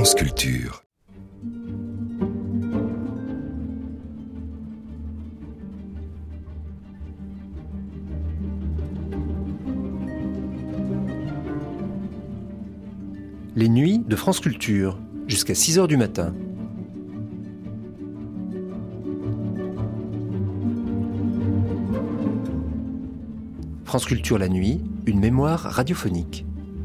France Culture. Les nuits de France Culture, jusqu'à 6h du matin. France Culture la nuit, une mémoire radiophonique.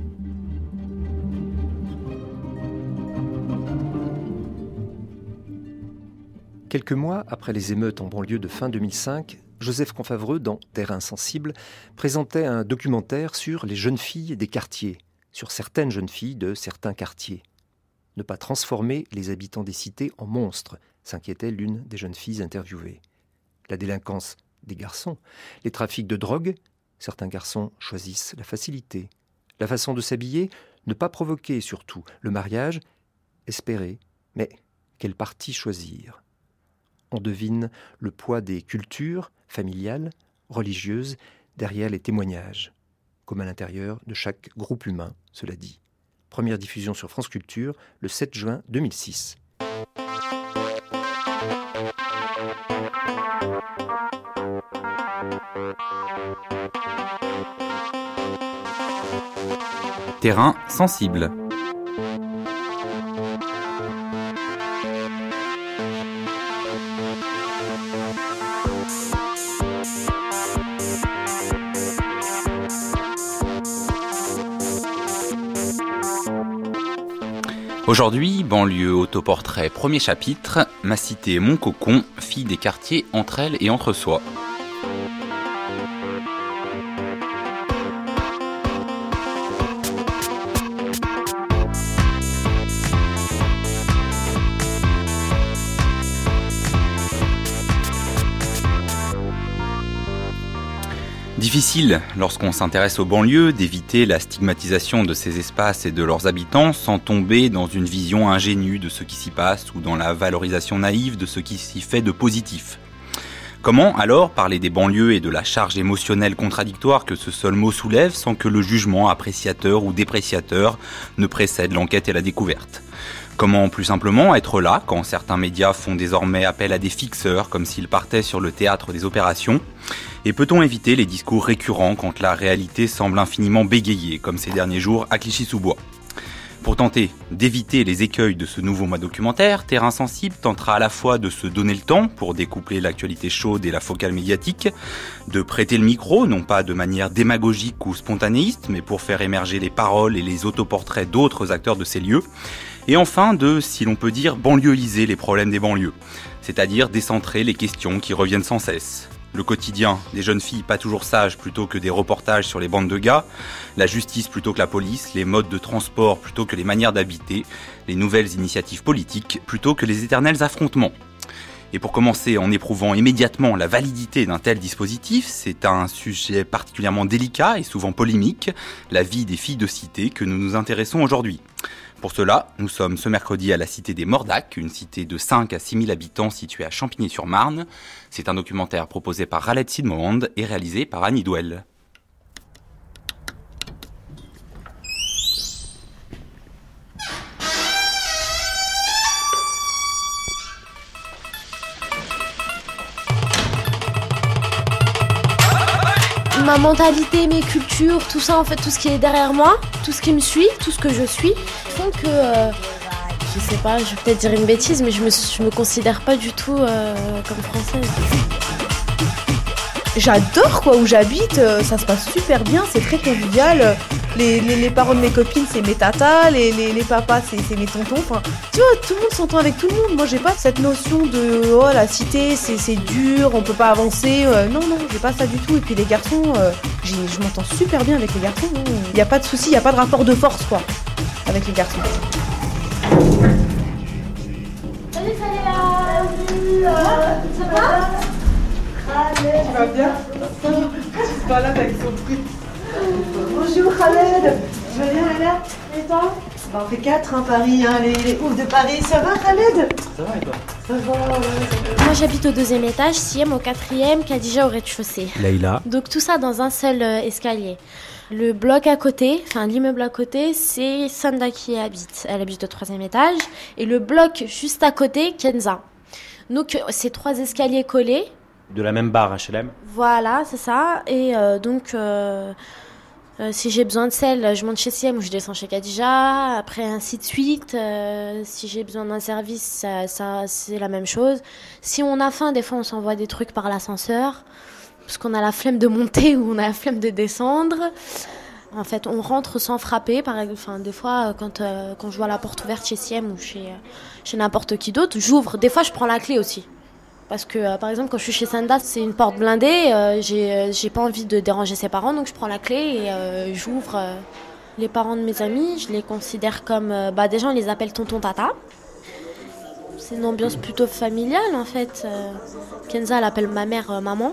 Quelques mois après les émeutes en banlieue de fin 2005, Joseph Confavreux, dans Terrain sensible, présentait un documentaire sur les jeunes filles des quartiers, sur certaines jeunes filles de certains quartiers. Ne pas transformer les habitants des cités en monstres, s'inquiétait l'une des jeunes filles interviewées. La délinquance des garçons, les trafics de drogue, certains garçons choisissent la facilité. La façon de s'habiller, ne pas provoquer surtout. Le mariage, espérer. Mais quel parti choisir ? On devine le poids des cultures familiales, religieuses, derrière les témoignages, comme à l'intérieur de chaque groupe humain, cela dit. Première diffusion sur France Culture, le 7 juin 2006. Terrain sensible. Aujourd'hui, banlieue autoportrait, premier chapitre, ma cité, mon cocon, fille des quartiers entre elles et entre soi. Difficile, lorsqu'on s'intéresse aux banlieues, d'éviter la stigmatisation de ces espaces et de leurs habitants sans tomber dans une vision ingénue de ce qui s'y passe ou dans la valorisation naïve de ce qui s'y fait de positif. Comment alors parler des banlieues et de la charge émotionnelle contradictoire que ce seul mot soulève sans que le jugement appréciateur ou dépréciateur ne précède l'enquête et la découverte ? Comment plus simplement être là quand certains médias font désormais appel à des fixeurs comme s'ils partaient sur le théâtre des opérations ? Et peut-on éviter les discours récurrents quand la réalité semble infiniment bégayée comme ces derniers jours à Clichy-sous-Bois ? Pour tenter d'éviter les écueils de ce nouveau mois documentaire, Terrain sensible tentera à la fois de se donner le temps pour découpler l'actualité chaude et la focale médiatique, de prêter le micro, non pas de manière démagogique ou spontanéiste, mais pour faire émerger les paroles et les autoportraits d'autres acteurs de ces lieux, et enfin de, si l'on peut dire, banlieuseiser les problèmes des banlieues, c'est-à-dire décentrer les questions qui reviennent sans cesse. Le quotidien des jeunes filles pas toujours sages plutôt que des reportages sur les bandes de gars, la justice plutôt que la police, les modes de transport plutôt que les manières d'habiter, les nouvelles initiatives politiques plutôt que les éternels affrontements. Et pour commencer en éprouvant immédiatement la validité d'un tel dispositif, c'est un sujet particulièrement délicat et souvent polémique, la vie des filles de cité que nous nous intéressons aujourd'hui. Pour cela, nous sommes ce mercredi à la cité des Mordacs, une cité de 5 à 6 000 habitants située à Champigny-sur-Marne. C'est un documentaire proposé par Raled Sidmond et réalisé par Annie Douel. Ma mentalité, mes cultures, tout ça en fait, tout ce qui est derrière moi, tout ce qui me suit, tout ce que je suis, font que, je sais pas, je vais peut-être dire une bêtise, mais je me considère pas du tout comme française. J'adore où j'habite, ça se passe super bien, c'est très convivial. Les parents de mes copines, c'est mes tatas, les papas, c'est mes tontons. Enfin, tu vois, tout le monde s'entend avec tout le monde. Moi, j'ai pas cette notion de oh la cité, c'est dur, on peut pas avancer. Non, j'ai pas ça du tout. Et puis les garçons, je m'entends super bien avec les garçons. Il y a pas de souci, il y a pas de rapport de force avec les garçons. Salut Saléa. Ça va? Tu vas bien? Tu se balades avec son truc. Bonjour Khaled. Tu vas bien Léla? Et toi? On fait 4 Paris, les oufs de Paris. Ça va Khaled? Ça va et toi? Ça va. Moi j'habite au 2e étage, Siem au 4e, Khadija au rez-de-chaussée. Leïla. Donc tout ça dans un seul escalier. Le bloc à côté, enfin l'immeuble à côté, c'est Sanda qui y habite. Elle habite au 3e étage. Et le bloc juste à côté, Kenza. Donc c'est 3 escaliers collés. De la même barre HLM. Voilà, c'est ça. Et si j'ai besoin de sel, je monte chez Siem ou je descends chez Khadija. Après, ainsi de suite. Si j'ai besoin d'un service, ça c'est la même chose. Si on a faim, des fois, on s'envoie des trucs par l'ascenseur. Parce qu'on a la flemme de monter ou on a la flemme de descendre. En fait, on rentre sans frapper. Enfin, des fois, quand je vois la porte ouverte chez Siem ou chez n'importe qui d'autre, j'ouvre. Des fois, je prends la clé aussi. Parce que, par exemple, quand je suis chez Sanda, c'est une porte blindée. J'ai pas envie de déranger ses parents, donc je prends la clé et j'ouvre. Les parents de mes amis, je les considère comme... des gens, ils les appellent tonton tata. C'est une ambiance plutôt familiale, en fait. Kenza, elle appelle ma mère maman.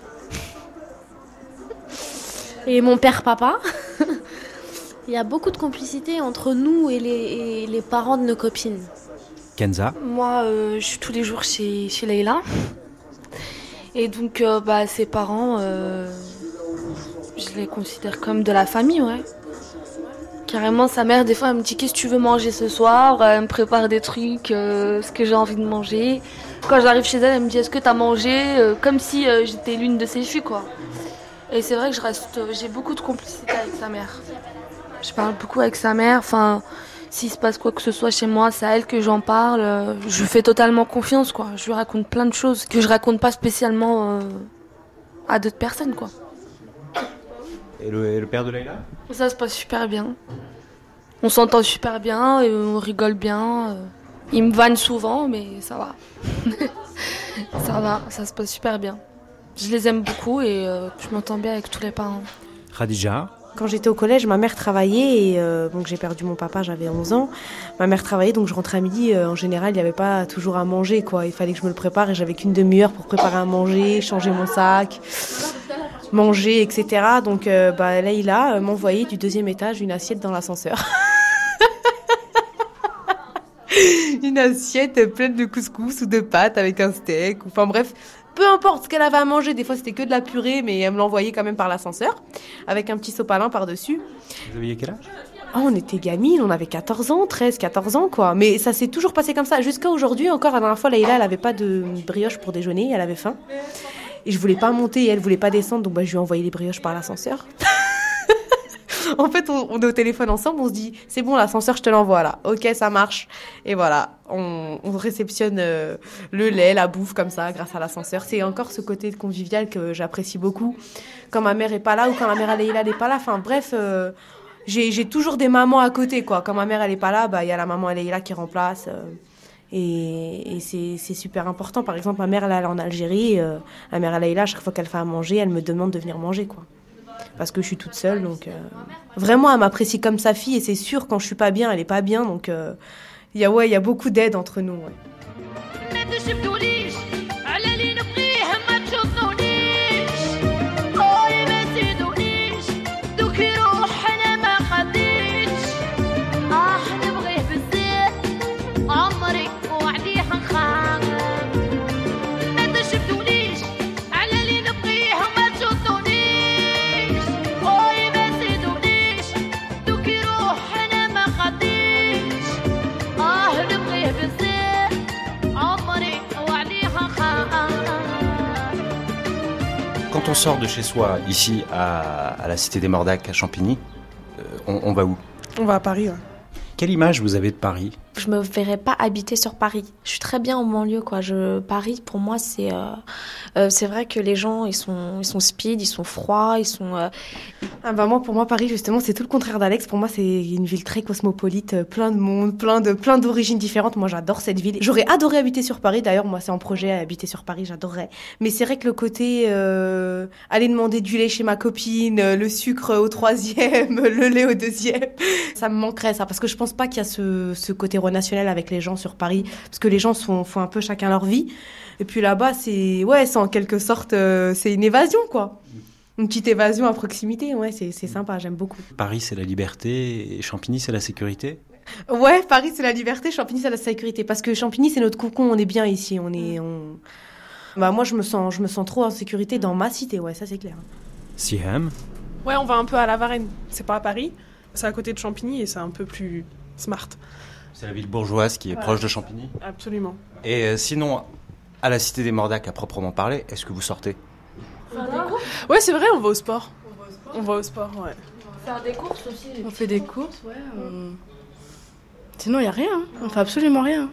Et mon père papa. Il y a beaucoup de complicité entre nous et les parents de nos copines. Kenza. Moi, je suis tous les jours chez Leïla. Et donc, ses parents, je les considère comme de la famille, ouais. Carrément, sa mère, des fois, elle me dit « Qu'est-ce que tu veux manger ce soir ?» Elle me prépare des trucs, ce que j'ai envie de manger. Quand j'arrive chez elle, elle me dit « Est-ce que t'as mangé ?» Comme si j'étais l'une de ses filles, quoi. Et c'est vrai que j'ai beaucoup de complicité avec sa mère. Je parle beaucoup avec sa mère. Enfin, s'il se passe quoi que ce soit chez moi, c'est à elle que j'en parle. Je lui fais totalement confiance, quoi. Je lui raconte plein de choses que je raconte pas spécialement à d'autres personnes, quoi. Et le père de Leïla ? Ça se passe super bien. On s'entend super bien, et on rigole bien. Il me vanne souvent, mais ça va. Ça va, ça se passe super bien. Je les aime beaucoup et je m'entends bien avec tous les parents. Khadija. Quand j'étais au collège, ma mère travaillait et donc j'ai perdu mon papa, j'avais 11 ans. Ma mère travaillait, donc je rentrais à midi. En général, il n'y avait pas toujours à manger, quoi. Il fallait que je me le prépare et j'avais qu'une demi-heure pour préparer à manger, changer mon sac, manger, etc. Donc Leïla m'envoyait du 2e étage une assiette dans l'ascenseur. Une assiette pleine de couscous ou de pâtes avec un steak. Enfin bref, peu importe ce qu'elle avait à manger. Des fois, c'était que de la purée, mais elle me l'envoyait quand même par l'ascenseur, avec un petit sopalin par-dessus. Vous aviez quel âge ? On était gamines, on avait 14 ans, 13, 14 ans, quoi. Mais ça s'est toujours passé comme ça. Jusqu'à aujourd'hui, encore, la dernière fois, Leïla, elle avait pas de brioche pour déjeuner, elle avait faim. Et je voulais pas monter et elle voulait pas descendre, donc je lui ai envoyé les brioches par l'ascenseur. En fait, on est au téléphone ensemble, on se dit, c'est bon, l'ascenseur, je te l'envoie là. Ok, ça marche. Et voilà, on réceptionne le lait, la bouffe comme ça, grâce à l'ascenseur. C'est encore ce côté convivial que j'apprécie beaucoup. Quand ma mère est pas là ou quand ma mère Leïla n'est pas là. Enfin bref, j'ai toujours des mamans à côté, quoi. Quand ma mère elle est pas là, y a la maman Leïla qui remplace. Et c'est super important. Par exemple, ma mère elle est en Algérie. Ma mère Leïla, à chaque fois qu'elle fait à manger, elle me demande de venir manger, quoi. Parce que je suis toute seule, donc vraiment elle m'apprécie comme sa fille et c'est sûr quand je suis pas bien, elle est pas bien, donc il y a beaucoup d'aide entre nous. Ouais. Quand on sort de chez soi, ici, à la Cité des Mordacs, à Champigny, on va où ? On va à Paris, ouais. Quelle image vous avez de Paris ? Je me verrais pas habiter sur Paris. Je suis très bien en banlieue, quoi. Paris, pour moi, c'est vrai que les gens, ils sont speed, ils sont froids, ils sont. Pour moi, Paris, justement, c'est tout le contraire d'Alex. Pour moi, c'est une ville très cosmopolite, plein de monde, plein d'origines différentes. Moi, j'adore cette ville. J'aurais adoré habiter sur Paris. D'ailleurs, moi, c'est en projet à habiter sur Paris. J'adorerais. Mais c'est vrai que le côté aller demander du lait chez ma copine, le sucre au 3e, le lait au 2e, ça me manquerait ça, parce que je pense pas qu'il y a ce côté relationnel avec les gens sur Paris, parce que les gens font un peu chacun leur vie. Et puis là-bas, c'est en quelque sorte, c'est une évasion, quoi. Une petite évasion à proximité, ouais, c'est sympa, j'aime beaucoup. Paris, c'est la liberté et Champigny, c'est la sécurité ? Ouais, Paris, c'est la liberté, Champigny, c'est la sécurité. Parce que Champigny, c'est notre cocon, on est bien ici. Moi, je me sens trop en sécurité dans ma cité, ouais, ça c'est clair. Siham ? Ouais, on va un peu à La Varenne. C'est pas à Paris, c'est à côté de Champigny et c'est un peu plus smart. C'est la ville bourgeoise qui est proche de Champigny. Absolument. Et sinon, à la Cité des Mordacs à proprement parler, est-ce que vous sortez ? Ouais, c'est vrai, on va au sport. On va au sport, ouais. Faire des courses aussi. On fait des courses, ouais. Sinon, il n'y a rien. On fait absolument rien.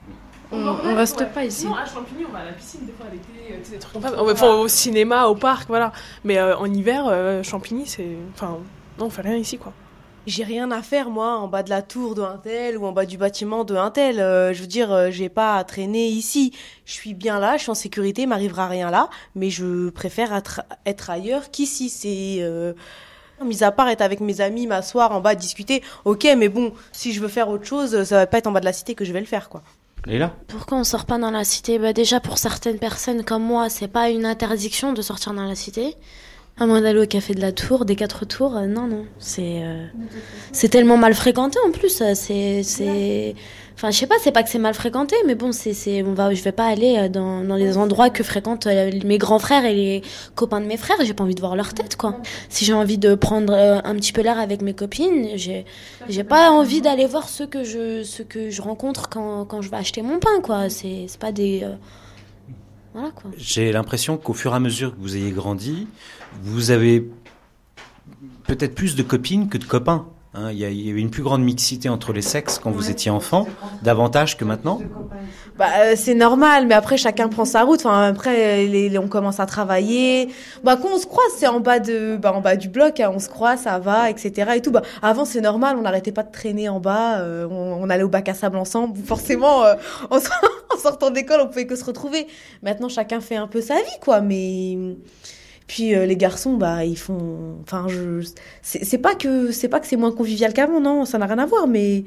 On reste pas ici. Non, à Champigny, on va à la piscine des fois l'été, des trucs comme ça. On va au cinéma, au parc, voilà. Mais en hiver, Champigny, c'est... Enfin, non, on fait rien ici, quoi. J'ai rien à faire, moi, en bas de la tour de un tel ou en bas du bâtiment de un tel. Je veux dire, j'ai pas à traîner ici. Je suis bien là, je suis en sécurité, il m'arrivera rien là. Mais je préfère être ailleurs qu'ici. C'est... mis à part être avec mes amis, m'asseoir en bas, discuter, ok, mais bon, si je veux faire autre chose, ça va pas être en bas de la cité que je vais le faire, quoi. Léla ? Pourquoi on sort pas dans la cité ? Déjà, pour certaines personnes comme moi, c'est pas une interdiction de sortir dans la cité. À moins d'aller au café de la Tour, des 4 tours, non. C'est tellement mal fréquenté en plus. Enfin, je sais pas, c'est pas que c'est mal fréquenté, mais bon, je vais pas aller dans les endroits que fréquentent mes grands frères et les copains de mes frères. J'ai pas envie de voir leur tête, quoi. Si j'ai envie de prendre un petit peu l'air avec mes copines, j'ai pas envie d'aller voir ceux que je rencontre quand je vais acheter mon pain, quoi. C'est pas des... Voilà, quoi. J'ai l'impression qu'au fur et à mesure que vous ayez grandi, vous avez peut-être plus de copines que de copains. Il y avait une plus grande mixité entre les sexes quand vous étiez enfant, davantage que maintenant. C'est normal, mais après chacun prend sa route. Enfin, après on commence à travailler. Quand on se croise, c'est en bas du bloc, hein, on se croise, ça va, etc. Et tout. Avant c'est normal, on n'arrêtait pas de traîner en bas. On allait au bac à sable ensemble. Forcément, en sortant d'école, on pouvait que se retrouver. Maintenant, chacun fait un peu sa vie, quoi. Mais puis les garçons, ils font... Enfin, c'est pas que c'est moins convivial qu'avant, non, ça n'a rien à voir, mais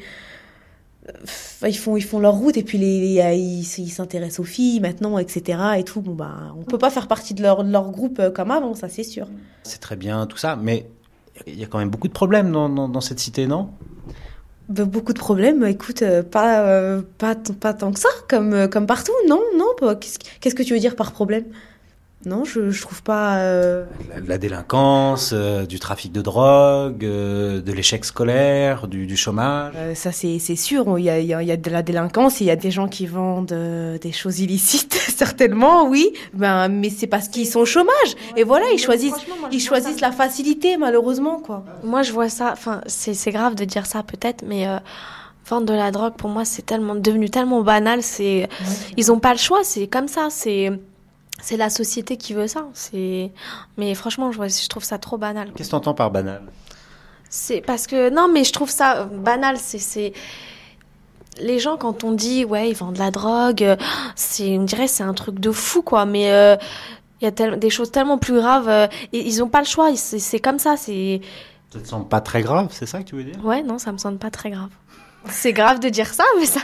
ils font leur route et puis ils s'intéressent aux filles maintenant, etc. Et tout. On peut pas faire partie de leur groupe comme avant, ça c'est sûr. C'est très bien tout ça, mais il y a quand même beaucoup de problèmes dans cette cité, non ? Beaucoup de problèmes, écoute, pas tant que ça, comme partout, non. Qu'est-ce que tu veux dire par problème ? Non, je trouve pas... La délinquance, du trafic de drogue, de l'échec scolaire, du chômage. Ça, c'est sûr. Il y a de la délinquance, il y a des gens qui vendent des choses illicites, certainement, oui. Mais c'est parce qu'ils sont au chômage. Et voilà, ils choisissent la facilité, malheureusement, quoi. Moi, je vois ça... Enfin, c'est grave de dire ça, peut-être, mais... vendre de la drogue, pour moi, c'est devenu tellement banal. Ils ont pas le choix, c'est comme ça, c'est la société qui veut ça. Mais franchement, je trouve ça trop banal. Qu'est-ce que tu entends par banal ? C'est parce que... Non, mais je trouve ça banal. C'est... Les gens, quand on dit, ouais, ils vendent de la drogue, on dirait c'est un truc de fou, quoi. Mais il y a des choses tellement plus graves. Ils n'ont pas le choix. C'est comme ça. Ça te semble pas très grave, c'est ça que tu veux dire ? Ouais, non, ça me semble pas très grave. C'est grave de dire ça, mais ça...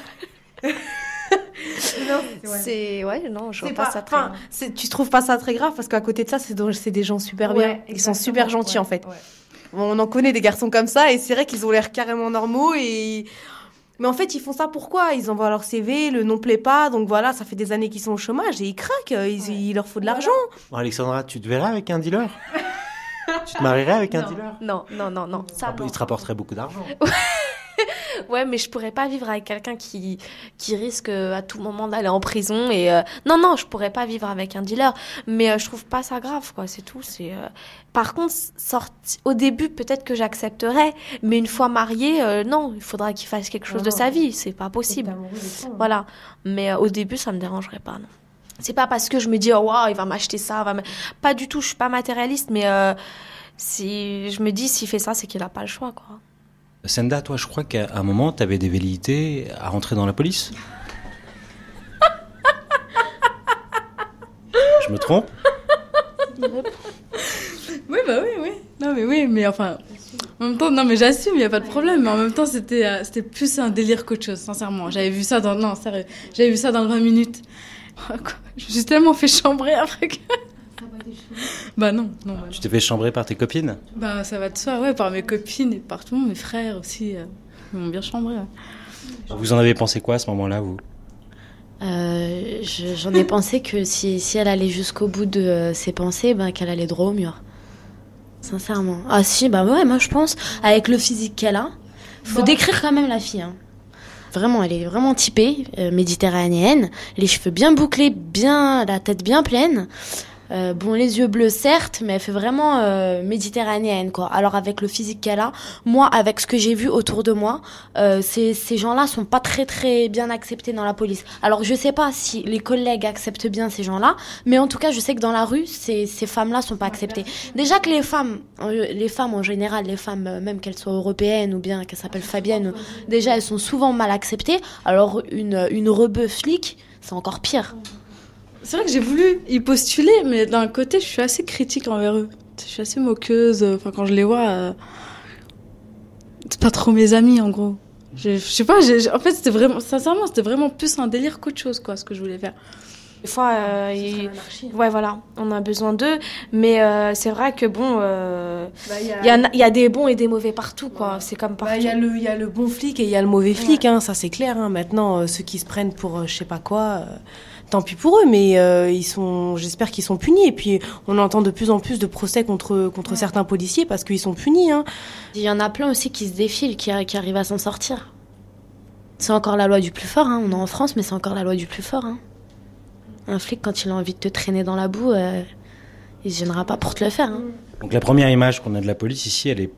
non, je vois pas ça très grave. Tu trouves pas ça très grave parce qu'à côté de ça, c'est des gens super bien. Ils sont super gentils, en fait. Ouais. On en connaît des garçons comme ça et c'est vrai qu'ils ont l'air carrément normaux mais en fait, ils font ça pourquoi ? Ils envoient leur CV, le nom plaît pas, donc voilà, ça fait des années qu'ils sont au chômage et ils craquent, il leur faut de l'argent. Bon, Alexandra, tu te verrais avec un dealer ? Tu te marierais avec un dealer ? Non. Ça, il te rapporterait beaucoup d'argent. Ouais, mais je pourrais pas vivre avec quelqu'un qui risque à tout moment d'aller en prison. Et non, je pourrais pas vivre avec un dealer. Mais je trouve pas ça grave, quoi. C'est tout. Par contre, au début, peut-être que j'accepterais. Mais une fois marié, non, il faudra qu'il fasse quelque chose de sa vie. C'est pas possible. Voilà. Mais au début, ça me dérangerait pas, non. C'est pas parce que je me dis, oh, wow, il va m'acheter ça. Pas du tout. Je suis pas matérialiste, mais si je me dis, s'il fait ça, c'est qu'il a pas le choix, quoi. Senda, toi, je crois qu'à un moment, tu avais des velléités à rentrer dans la police. Je me trompe ? Oui. Non, mais oui, mais enfin... En même temps, non, mais j'assume, il n'y a pas de problème. Mais en même temps, c'était plus un délire qu'autre chose, sincèrement. J'avais vu ça dans... Non, sérieux. J'avais vu ça dans le 20 minutes. Je me suis tellement fait chambrer après que... Non. Tu t'es fait chambrer par tes copines ? Ça va de soi, ouais, par mes copines et par tout le monde, mes frères aussi, ils m'ont bien chambré. Ouais. Vous en avez pensé quoi à ce moment-là, vous ? J'en ai pensé que si elle allait jusqu'au bout de ses pensées, qu'elle allait droit au mur. Sincèrement. Ah si, bah ouais, moi je pense, avec le physique qu'elle a, faut décrire quand même la fille. Hein. Vraiment, elle est vraiment typée, méditerranéenne, les cheveux bien bouclés, bien, la tête bien pleine. Bon, les yeux bleus certes, mais elle fait vraiment méditerranéenne quoi. Alors avec le physique qu'elle a, moi avec ce que j'ai vu autour de moi, ces gens-là sont pas très très bien acceptés dans la police. Alors je sais pas si les collègues acceptent bien ces gens-là, mais en tout cas je sais que dans la rue, ces femmes-là sont pas acceptées. Déjà que les femmes en général, les femmes même qu'elles soient européennes ou bien qu'elles s'appellent Fabienne, déjà elles sont souvent mal acceptées. Alors une rebeu flic, c'est encore pire. C'est vrai que j'ai voulu y postuler, mais d'un côté, je suis assez critique envers eux. Je suis assez moqueuse. Enfin, quand je les vois, c'est pas trop mes amis, en gros. Je sais pas, en fait, sincèrement, c'était vraiment plus un délire qu'autre chose, quoi, ce que je voulais faire. Des fois, ouais, voilà, on a besoin d'eux, mais c'est vrai que bon, il y a des bons et des mauvais partout, quoi. C'est comme partout. Il y a le bon flic et il y a le mauvais flic, hein, ça c'est clair. Hein. Maintenant, ceux qui se prennent pour je sais pas quoi, tant pis pour eux, mais j'espère qu'ils sont punis. Et puis, on entend de plus en plus de procès contre certains policiers parce qu'ils sont punis. Hein. Il y en a plein aussi qui se défilent, qui arrivent à s'en sortir. C'est encore la loi du plus fort. Hein. On est en France, mais c'est encore la loi du plus fort. Hein. Un flic, quand il a envie de te traîner dans la boue, il se gênera pas pour te le faire. Hein. Donc la première image qu'on a de la police ici, elle est...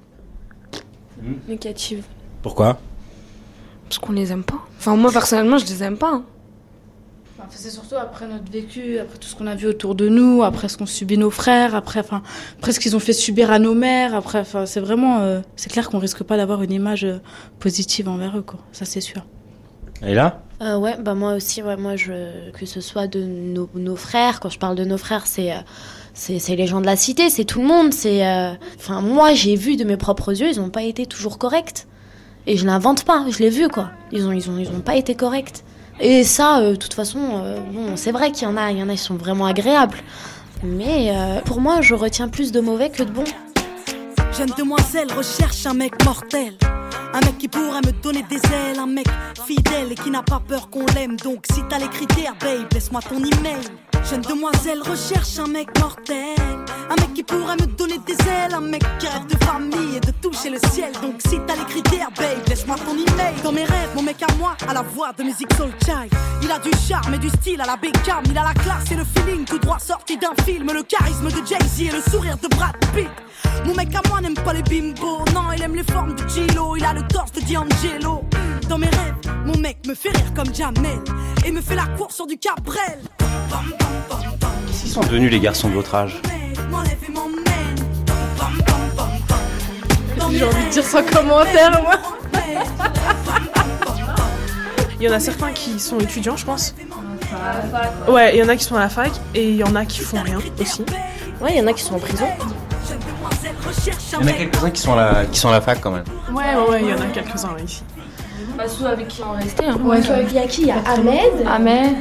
Négative. Pourquoi ? Parce qu'on les aime pas. Enfin, moi, personnellement, je les aime pas. Hein. Enfin, c'est surtout après notre vécu, après tout ce qu'on a vu autour de nous, après ce qu'ont subi nos frères, après ce qu'ils ont fait subir à nos mères. Après, c'est vraiment... c'est clair qu'on risque pas d'avoir une image positive envers eux, quoi. Ça, c'est sûr. Et là ? Ouais, bah moi aussi, ouais, que ce soit de nos frères, quand je parle de nos frères, c'est les gens de la cité, c'est tout le monde, enfin, moi, j'ai vu de mes propres yeux, ils ont pas été toujours corrects. Et je l'invente pas, je l'ai vu, quoi. Ils ont pas été corrects. Et ça, de toute façon, bon, c'est vrai qu'il y en a, ils sont vraiment agréables. Mais pour moi, je retiens plus de mauvais que de bons. Jeune demoiselle recherche un mec mortel. Un mec qui pourrait me donner des ailes, un mec fidèle et qui n'a pas peur qu'on l'aime. Donc si t'as les critères, babe, laisse-moi ton email. Jeune demoiselle recherche un mec mortel. Un mec qui pourrait me donner des ailes. Un mec qui rêve de famille et de toucher le ciel. Donc si t'as les critères, babe, laisse-moi ton email. Dans mes rêves, mon mec à moi a la voix de musique soul child. Il a du charme et du style à la Beckham. Il a la classe et le feeling tout droit sorti d'un film. Le charisme de Jay-Z et le sourire de Brad Pitt. Mon mec à moi n'aime pas les bimbos. Non, il aime les formes de Gilo. Il a le torse de D'Angelo. Dans mes rêves, mon mec me fait rire comme Jamel et me fait la course sur du Cabrel. Qu'est-ce qu'ils sont devenus les garçons de votre âge ? J'ai envie de dire sans commentaire, moi. Il y en a certains qui sont étudiants, je pense. Ouais, il y en a qui sont à la fac et il y en a qui font rien aussi. Ouais, il y en a qui sont en prison. Il y en a quelques-uns qui sont à la fac quand même. Ouais, il y en a quelques-uns là, ici. Bah, ceux avec qui on est resté. Hein. Ouais, il y a qui ? Il y a Ahmed.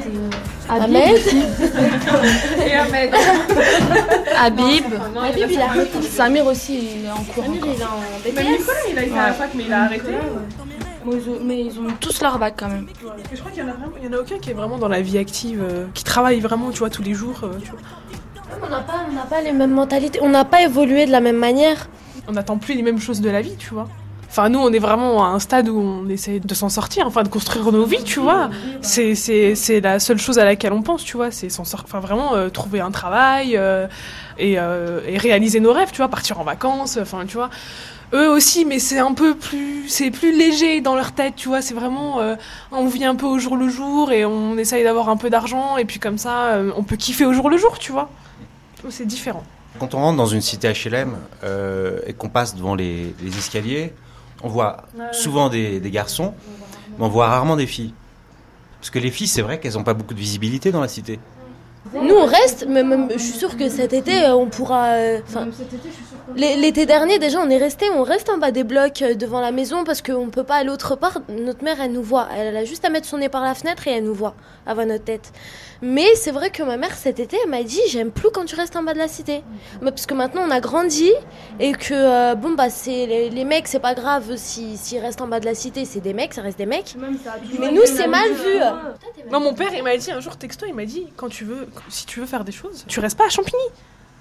Et Ahmed. Habib, il a arrêté. Samir aussi, il est en cours. Samir, il est en BTS. Même Nicolas, il a été à la fac, mais il a arrêté. Mais ils ont tous leur bac quand même. Je crois qu'il y en a aucun qui est vraiment dans la vie active, qui travaille vraiment, tu vois, tous les jours. Tu vois. On n'a pas les mêmes mentalités, on n'a pas évolué de la même manière. On n'attend plus les mêmes choses de la vie, tu vois. Enfin, nous, on est vraiment à un stade où on essaie de s'en sortir, enfin, de construire nos vies, tu vois. C'est la seule chose à laquelle on pense, tu vois. C'est s'en sortir, enfin, vraiment trouver un travail et réaliser nos rêves, tu vois, partir en vacances, enfin, tu vois. Eux aussi, mais c'est plus léger dans leur tête, tu vois. C'est vraiment, on vit un peu au jour le jour et on essaye d'avoir un peu d'argent et puis comme ça, on peut kiffer au jour le jour, tu vois. C'est différent. Quand on rentre dans une cité HLM et qu'on passe devant les escaliers, on voit souvent des garçons, mais on voit rarement des filles. Parce que les filles, c'est vrai qu'elles n'ont pas beaucoup de visibilité dans la cité. Nous, on reste, mais je suis sûre que cet été, on pourra... L'été dernier, déjà, on reste en bas des blocs devant la maison parce qu'on ne peut pas aller autre part. Notre mère, elle nous voit. Elle a juste à mettre son nez par la fenêtre et elle nous voit, avant notre tête. Mais c'est vrai que ma mère, cet été, elle m'a dit « J'aime plus quand tu restes en bas de la cité. » Parce que maintenant, on a grandi et que, c'est les mecs, c'est pas grave s'ils restent en bas de la cité. C'est des mecs, ça reste des mecs. Mais nous, c'est mal vu. Non, mon père, il m'a dit un jour texto, il m'a dit si tu veux faire des choses, tu restes pas à Champigny.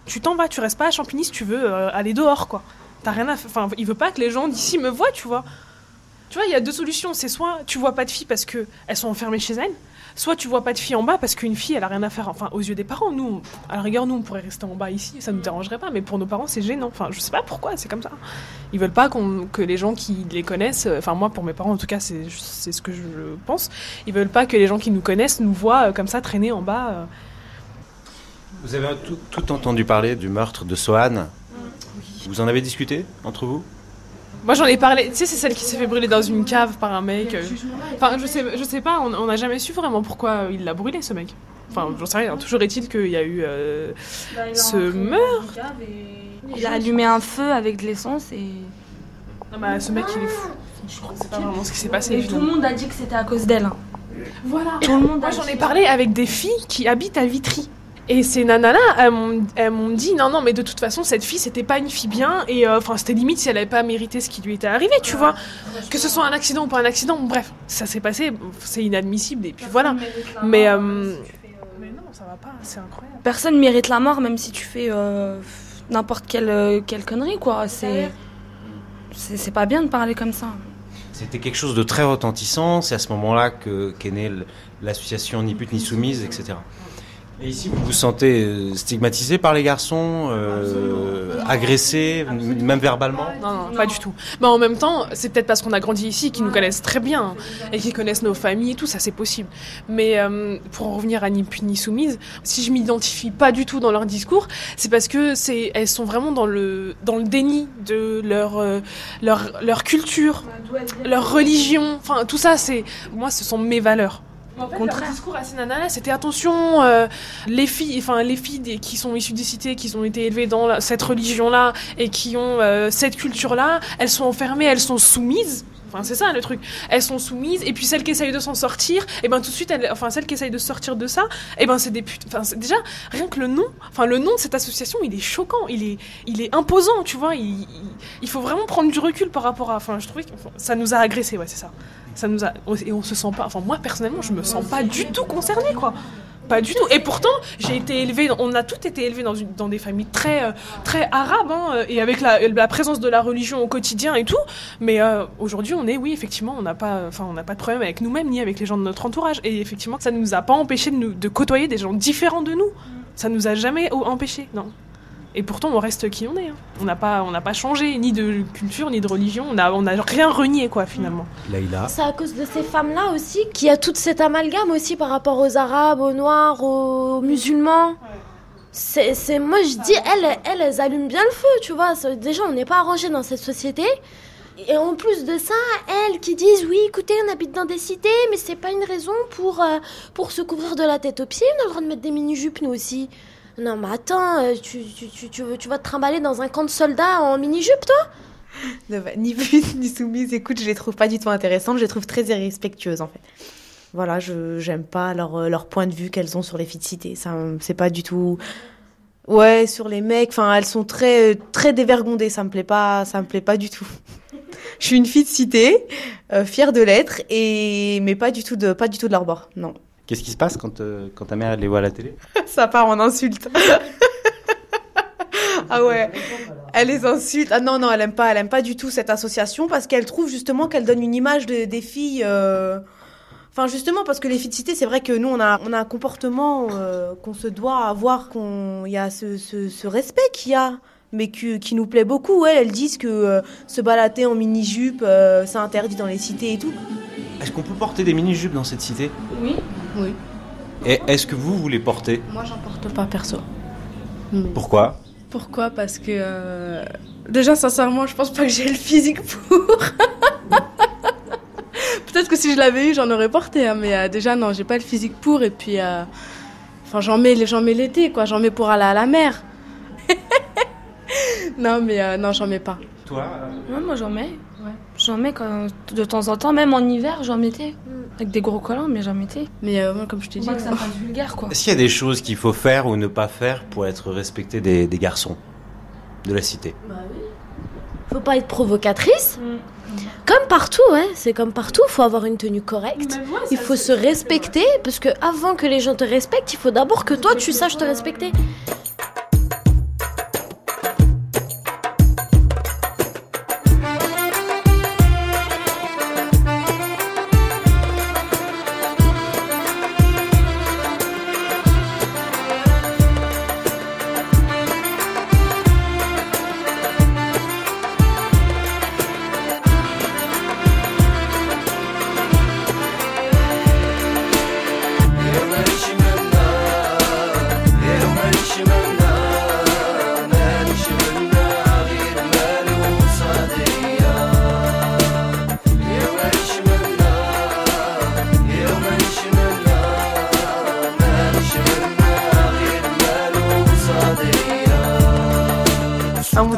Tu t'en vas, tu restes pas à Champigny si tu veux aller dehors, quoi. T'as rien à faire. Enfin, il veut pas que les gens d'ici me voient, tu vois. Tu vois, il y a 2 solutions. C'est soit tu vois pas de filles parce qu'elles sont enfermées chez elles, soit tu vois pas de filles en bas parce qu'une fille, elle a rien à faire. Enfin, aux yeux des parents, nous, à la rigueur, nous, on pourrait rester en bas ici, ça nous dérangerait pas, mais pour nos parents, c'est gênant. Enfin, je sais pas pourquoi, c'est comme ça. Ils veulent pas que les gens qui les connaissent, enfin, moi, pour mes parents, en tout cas, c'est ce que je pense, ils veulent pas que les gens qui nous connaissent nous voient comme ça traîner en bas. Vous avez tout entendu parler du meurtre de Sohane. Oui. Vous en avez discuté entre vous ? Moi j'en ai parlé, tu sais, c'est celle qui s'est fait brûler dans une cave par un mec. Enfin, je sais pas, on n'a jamais su vraiment pourquoi il l'a brûlé, ce mec. Enfin, j'en sais rien. Toujours est-il qu'il y a eu ce meurtre. Il a allumé un feu avec de l'essence et. Non, bah, ce mec, il est fou. Je crois que c'est pas vraiment ce qui s'est passé. Et tout le monde a dit que c'était à cause d'elle. Voilà. Tout le monde. Moi j'en ai parlé avec des filles qui habitent à Vitry. Et ces nanas-là, elles m'ont dit non, mais de toute façon, cette fille, c'était pas une fille bien, et c'était limite si elle avait pas mérité ce qui lui était arrivé, tu vois. Que ce soit un accident ou pas un accident, bref, ça s'est passé, c'est inadmissible, et puis voilà. Mais non, ça va pas, c'est incroyable. Personne mérite la mort, même si tu fais n'importe quelle connerie, quoi. C'est pas bien de parler comme ça. C'était quelque chose de très retentissant, c'est à ce moment-là qu'est née l'association Ni pute ni soumise, etc. Et ici, vous vous sentez stigmatisé par les garçons, agressé, même verbalement ? Non, pas du tout. Mais en même temps, c'est peut-être parce qu'on a grandi ici, qu'ils nous connaissent très bien, et qu'ils connaissent nos familles et tout, ça c'est possible. Mais pour en revenir à Ni pute ni soumise, si je m'identifie pas du tout dans leur discours, c'est parce que elles sont vraiment dans le déni de leur culture, leur religion, enfin tout ça, moi ce sont mes valeurs. En fait, leur discours à ces nanas-là, c'était attention, les filles qui sont issues des cités, qui ont été élevées dans cette religion-là et qui ont cette culture-là, elles sont enfermées, elles sont soumises. Enfin, c'est ça le truc. Elles sont soumises, et puis celles qui essayent de s'en sortir, et ben tout de suite, celles qui essayent de sortir de ça, et ben c'est des putes. Enfin, c'est déjà rien que le nom de cette association, il est choquant, il est imposant, tu vois. Il faut vraiment prendre du recul par rapport à. Enfin, je trouvais que ça nous a agressés, ouais, c'est ça. Et on se sent pas. Enfin, moi personnellement, je me sens pas du tout concernée, quoi. Pas du tout. Et pourtant, on a toutes été élevés dans des familles très, très arabes, hein, et avec la présence de la religion au quotidien et tout. Mais aujourd'hui, effectivement, on n'a pas de problème avec nous-mêmes ni avec les gens de notre entourage. Et effectivement, ça ne nous a pas empêché de côtoyer des gens différents de nous. Ça nous a jamais empêché, non. Et pourtant, on reste qui on est. Hein. On n'a pas changé, ni de culture, ni de religion. On n'a rien renié, quoi, finalement. Laïla. C'est à cause de ces femmes-là aussi qu'il y a toute cette amalgame aussi par rapport aux Arabes, aux Noirs, aux musulmans. Ouais. Moi, je dis, elles allument bien le feu, tu vois. Déjà, on n'est pas arrangé dans cette société. Et en plus de ça, elles qui disent, oui, écoutez, on habite dans des cités, mais c'est pas une raison pour se couvrir de la tête aux pieds. On a le droit de mettre des mini-jupes, nous aussi. Non mais attends, tu vas te trimballer dans un camp de soldats en mini-jupe, toi ? Ni pute ni soumise, écoute, je les trouve pas du tout intéressantes, je les trouve très irrespectueuses en fait. Voilà, j'aime pas leur point de vue qu'elles ont sur les filles de cité, ça, c'est pas du tout... Ouais, sur les mecs, enfin elles sont très, très dévergondées, ça me plaît pas du tout. Je suis une fille de cité, fière de l'être, mais pas du tout de leur bord, non. Qu'est-ce qui se passe quand ta mère elle les voit à la télé ? Ça part en insulte. Ah ouais, elle les insulte. Ah non, elle aime pas du tout cette association parce qu'elle trouve justement qu'elle donne une image des filles. Enfin justement parce que les filles de cité, c'est vrai que nous on a un comportement qu'on se doit avoir, il y a ce respect qu'il y a, mais qui nous plaît beaucoup. Elles disent que se balader en mini-jupe, c'est interdit dans les cités et tout. Est-ce qu'on peut porter des mini-jupes dans cette cité ? Oui. Et est-ce que vous les portez ? Moi, j'en porte pas, perso. Pourquoi ? Pourquoi ? Parce que... déjà, sincèrement, je pense pas que j'ai le physique pour. Peut-être que si je l'avais eu, j'en aurais porté. Hein, mais déjà, non, j'ai pas le physique pour. Et puis... j'en mets l'été, quoi. J'en mets pour aller à la mer. Non, mais non, j'en mets pas. Toi Ouais, moi, j'en mets. Ouais. J'en mets de temps en temps, même en hiver, j'en mettais. Avec des gros collants, mais j'en mettais. Mais moi, comme je t'ai dit, que ça fasse vulgaire, quoi. Est-ce qu'il y a des choses qu'il faut faire ou ne pas faire pour être respecté des garçons de la cité ? Bah oui. Faut pas être provocatrice. Comme partout, ouais. C'est comme partout, faut avoir une tenue correcte. Moi, il faut se respecter, parce que avant que les gens te respectent, il faut d'abord que toi, tu saches te respecter.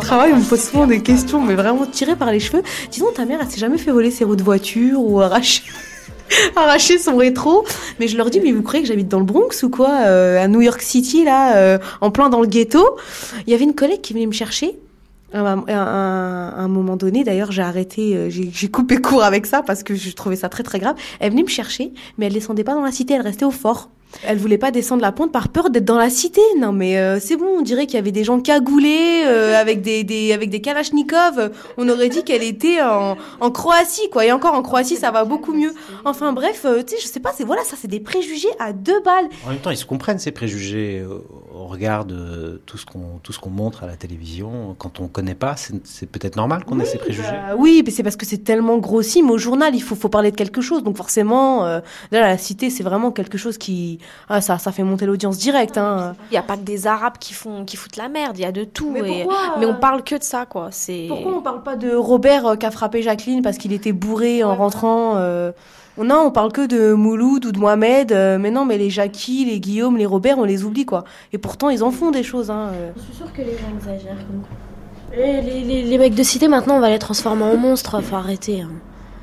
travail, on me pose souvent des questions, mais vraiment tirées par les cheveux. Dis donc, ta mère, elle s'est jamais fait voler ses roues de voiture ou arracher son rétro. Mais je leur dis, mais vous croyez que j'habite dans le Bronx ou quoi, à New York City, là, en plein dans le ghetto. Il y avait une collègue qui venait me chercher. À un moment donné, d'ailleurs, j'ai arrêté, j'ai coupé court avec ça parce que je trouvais ça très très grave. Elle venait me chercher, mais elle descendait pas dans la cité, elle restait au fort. Elle voulait pas descendre la pente par peur d'être dans la cité. Non mais c'est bon, on dirait qu'il y avait des gens cagoulés avec des kalachnikovs. On aurait dit qu'elle était en Croatie, quoi. Et encore en Croatie, ça va beaucoup mieux. Enfin bref, tu sais, je sais pas, ça c'est des préjugés à 2 balles. En même temps, ils se comprennent ces préjugés au regard de tout ce qu'on montre à la télévision. Quand on connaît pas, c'est peut-être normal qu'on ait ces préjugés. Oui, mais c'est parce que c'est tellement grossi. Mais au journal, il faut parler de quelque chose. Donc forcément, là, la cité, c'est vraiment quelque chose qui ça fait monter l'audience directe. Hein. Il y a pas que des Arabes qui foutent la merde. Il y a de tout. Mais on parle que de ça, quoi. Pourquoi on parle pas de Robert qui a frappé Jacqueline parce qu'il était bourré en rentrant Non, on parle que de Mouloud ou de Mohamed. Mais non, mais les Jackie, les Guillaume, les Robert, on les oublie, quoi. Et pourtant, ils en font des choses. Hein. Je suis sûre que les gens exagèrent. Les mecs de cité, maintenant, on va les transformer en monstres. Faut arrêter. Hein.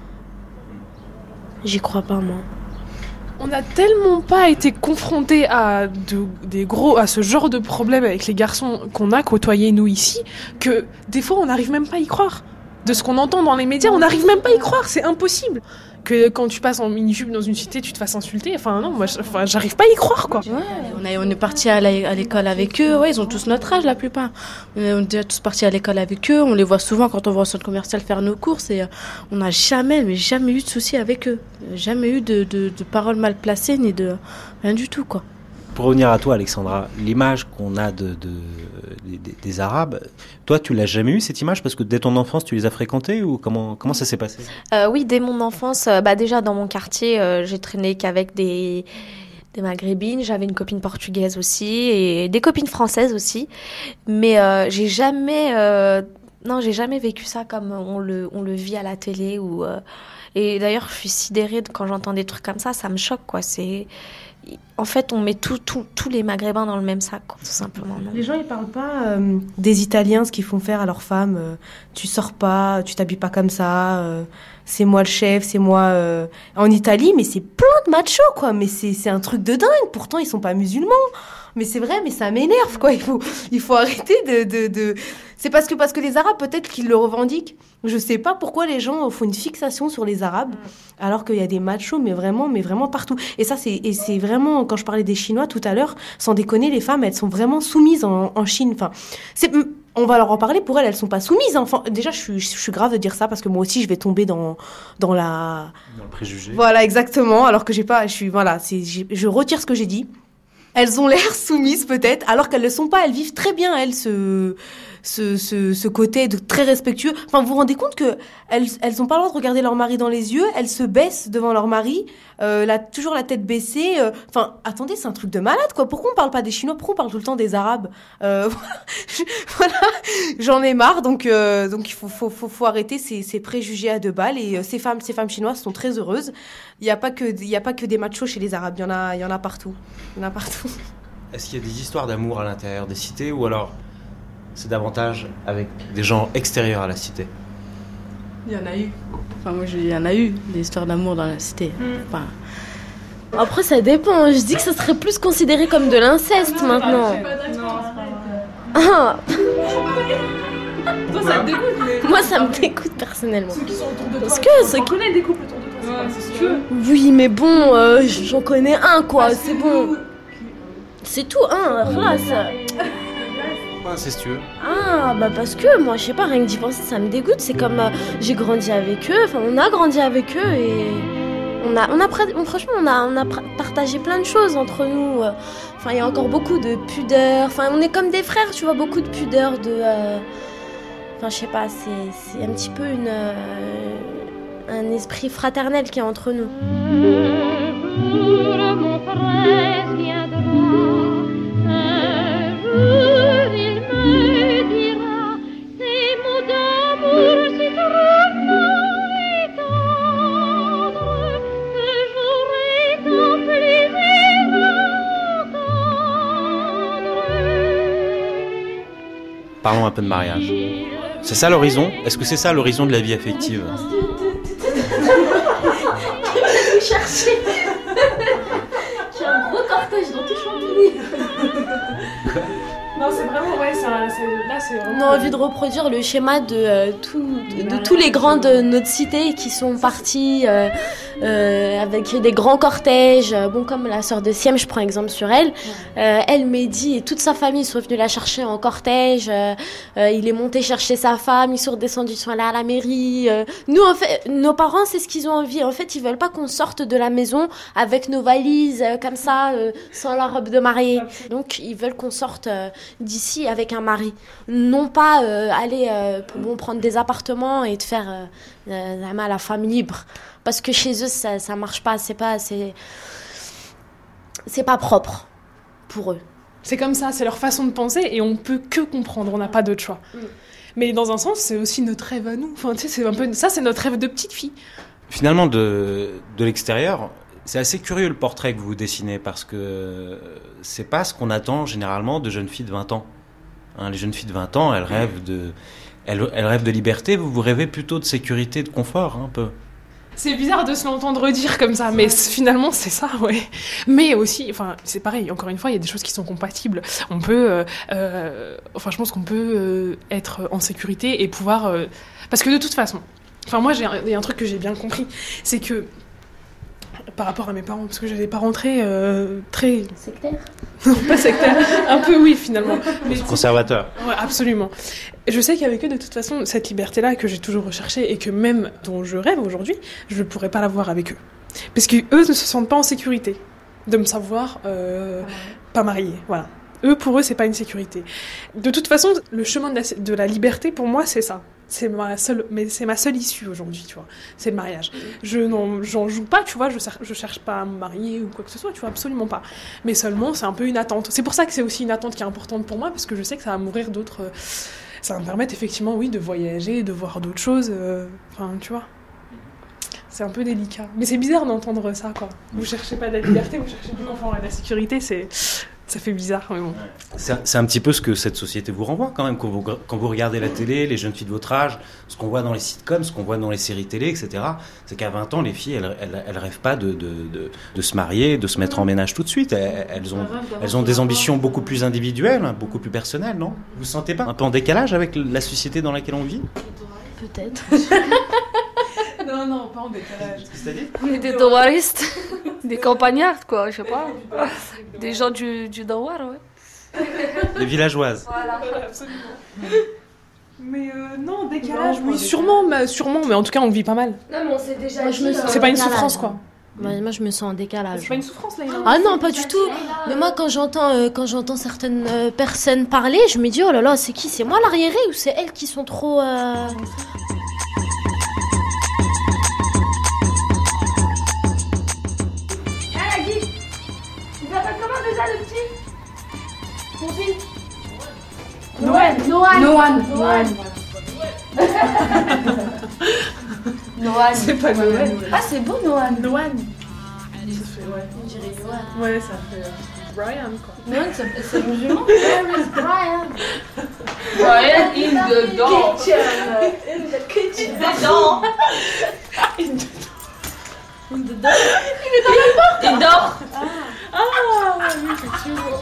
J'y crois pas, moi. On n'a tellement pas été confrontés à ce genre de problème avec les garçons qu'on a côtoyés, nous, ici, que des fois, on n'arrive même pas à y croire. De ce qu'on entend dans les médias, on n'arrive même pas à y croire. C'est impossible. Que quand tu passes en mini-jupe dans une cité, tu te fasses insulter. Enfin, non, moi, j'arrive pas à y croire, quoi. Ouais, on est partis à l'école avec eux. Ouais, ils ont tous notre âge, la plupart. On est déjà tous partis à l'école avec eux. On les voit souvent quand on va au centre commercial faire nos courses. Et on n'a jamais eu de soucis avec eux. Jamais eu de paroles mal placées, ni de rien du tout, quoi. Pour revenir à toi, Alexandra, l'image qu'on a des Arabes, toi, tu l'as jamais eu, cette image, parce que dès ton enfance, tu les as fréquentés, ou comment ça s'est passé ? Oui, dès mon enfance, déjà dans mon quartier, j'ai traîné qu'avec des maghrébines, j'avais une copine portugaise aussi, et des copines françaises aussi, mais j'ai jamais vécu ça comme on le vit à la télé, et d'ailleurs, je suis sidérée quand j'entends des trucs comme ça me choque, quoi, En fait, on met tous les Maghrébins dans le même sac, quoi, tout simplement. Non. Les gens, ils parlent pas des Italiens, ce qu'ils font faire à leurs femmes. Tu sors pas, tu t'habilles pas comme ça. C'est moi le chef, c'est moi... En Italie, mais c'est plein de machos, quoi. Mais c'est un truc de dingue. Pourtant, ils sont pas musulmans. Mais c'est vrai, mais ça m'énerve, quoi. Il faut arrêter de... C'est parce que les Arabes, peut-être qu'ils le revendiquent. Je sais pas pourquoi les gens font une fixation sur les Arabes, alors qu'il y a des machos, mais vraiment partout. Et ça, c'est vraiment, quand je parlais des Chinois tout à l'heure, sans déconner, les femmes, elles sont vraiment soumises en Chine. Enfin, on va leur en parler, pour elles sont pas soumises. Enfin, déjà, je suis grave de dire ça, parce que moi aussi, je vais tomber dans le préjugé. Voilà, exactement, alors que je retire ce que j'ai dit. Elles ont l'air soumises peut-être, alors qu'elles le sont pas. Elles vivent très bien, elles, ce côté de très respectueux. Enfin, vous vous rendez compte que elles ont pas le droit de regarder leur mari dans les yeux. Elles se baissent devant leur mari, toujours la tête baissée. Enfin, attendez, c'est un truc de malade, quoi. Pourquoi on parle pas des Chinois ? Pourquoi on parle tout le temps des Arabes ? Voilà, j'en ai marre. Donc il faut arrêter ces préjugés à 2 balles. Et ces femmes chinoises sont très heureuses. Il y a pas que des machos chez les Arabes. Il y en a partout. Est-ce qu'il y a des histoires d'amour à l'intérieur des cités, ou alors c'est davantage avec des gens extérieurs à la cité ? Il y en a eu. Enfin, moi, il y en a eu des histoires d'amour dans la cité. Enfin... Après, ça dépend. Je dis que ça serait plus considéré comme de l'inceste maintenant. Toi, ça te dégoûte, mais... Moi, ça me dégoûte personnellement. Ceux qui sont autour de toi. Parce que on connaît des couples autour de toi. C'est sûr. Oui, mais bon, j'en connais un, quoi. C'est bon. C'est tout, hein, voilà, ça. Incestueux. Ah, bah parce que moi, je sais pas, rien que d'y penser, ça me dégoûte. C'est comme j'ai grandi avec eux, enfin, on a grandi avec eux et franchement, on a partagé plein de choses entre nous. Enfin, il y a encore beaucoup de pudeur. Enfin, on est comme des frères, tu vois, beaucoup de pudeur, Enfin, je sais pas, c'est un petit peu un esprit fraternel qui est entre nous. Mon frère vient de loin, un jour il me dira ces mots d'amour si profonds et tendres que j'aurai tant plaisir à entendre. Parlons un peu de mariage. C'est ça l'horizon ? Est-ce que c'est ça l'horizon de la vie affective ? Chercher. J'ai un gros cortège dans tout Champigny. Non, c'est vraiment, ouais, là, c'est vraiment... On a envie de reproduire le schéma de tous les grands de notre cité qui sont partis avec des grands cortèges. Bon, comme la sœur de Siem, je prends exemple sur elle. Elle, Mehdi et toute sa famille sont venus la chercher en cortège. Il est monté chercher sa femme, ils sont redescendus, ils sont allés à la mairie. Nous, en fait, nos parents, c'est ce qu'ils ont envie. En fait, ils veulent pas qu'on sorte de la maison avec nos valises comme ça, sans la robe de mariée. Donc, ils veulent qu'on sorte d'ici avec un mari. Non pas aller prendre des appartements et de faire la femme libre. Parce que chez eux, ça marche pas. C'est pas propre pour eux. C'est comme ça, c'est leur façon de penser et on peut que comprendre, on n'a pas d'autre choix. Mais dans un sens, c'est aussi notre rêve à nous. Enfin, tu sais, c'est un peu ça, c'est notre rêve de petite fille. Finalement, de l'extérieur, c'est assez curieux le portrait que vous dessinez parce que c'est pas ce qu'on attend généralement de jeunes filles de 20 ans. Hein, les jeunes filles de 20 ans, elles rêvent de liberté. Vous rêvez plutôt de sécurité, de confort, un peu. C'est bizarre de se l'entendre dire comme ça, mais finalement c'est ça, ouais. Mais aussi, enfin, c'est pareil. Encore une fois, il y a des choses qui sont compatibles. On peut, je pense qu'on peut être en sécurité et pouvoir, parce que de toute façon, enfin moi, il y a un truc que j'ai bien compris, c'est que par rapport à mes parents, parce que j'avais des parents très sectaires. Non, pas sectaire. Un peu oui, finalement. Mais conservateur. Ouais, absolument. Je sais qu'avec eux, de toute façon, cette liberté-là que j'ai toujours recherchée et que même dont je rêve aujourd'hui, je ne pourrais pas l'avoir avec eux. Parce qu'eux ne se sentent pas en sécurité de me savoir pas mariée. Voilà. Pour eux, c'est pas une sécurité. De toute façon, le chemin de la liberté, pour moi, c'est ça. C'est ma seule issue aujourd'hui, tu vois. C'est le mariage. J'en joue pas, tu vois. Je cherche pas à me marier ou quoi que ce soit, tu vois, absolument pas. Mais seulement, c'est un peu une attente. C'est pour ça que c'est aussi une attente qui est importante pour moi, parce que je sais que ça va m'ouvrir d'autres. Ça va me permettre effectivement, oui, de voyager, de voir d'autres choses. Enfin, tu vois. C'est un peu délicat. Mais c'est bizarre d'entendre ça, quoi. Vous cherchez pas de la liberté, vous cherchez du confort et de la sécurité, ça fait bizarre, mais bon. C'est un petit peu ce que cette société vous renvoie quand même, quand vous regardez la télé, les jeunes filles de votre âge, ce qu'on voit dans les sitcoms, ce qu'on voit dans les séries télé, etc. C'est qu'à 20 ans, les filles, elles rêvent pas de se marier, de se mettre en ménage tout de suite. Elles ont des ambitions beaucoup plus individuelles, beaucoup plus personnelles, non ? Vous vous sentez pas un peu en décalage avec la société dans laquelle on vit ? Peut-être. Non, pas en décalage. C'est-à-dire ? On est des douaristes, des campagnards, quoi, je sais pas. Des gens du Douar, ouais. Les villageoises. Voilà, absolument. Mais non, décalage, oui, sûrement, mais en tout cas, on le vit pas mal. Non, mais on s'est déjà C'est pas une souffrance, quoi. Moi, je me sens en décalage. C'est pas une souffrance, là. Ah non, pas du tout. Mais moi, quand j'entends certaines personnes parler, je me dis, oh là là, c'est qui ? C'est moi l'arriéré ou c'est elles qui sont trop... Noan. C'est pas Noël. Ah, c'est beau, Noan. Noan. Ça fait, ouais. On dirait Noan. Ouais, ça fait Brian, quoi. Noan, c'est musulman. Where is Brian? Brian in the door. In the kitchen. Dedans. In the door. Il est dans la porte. Il dort. Ah, oui, effectivement.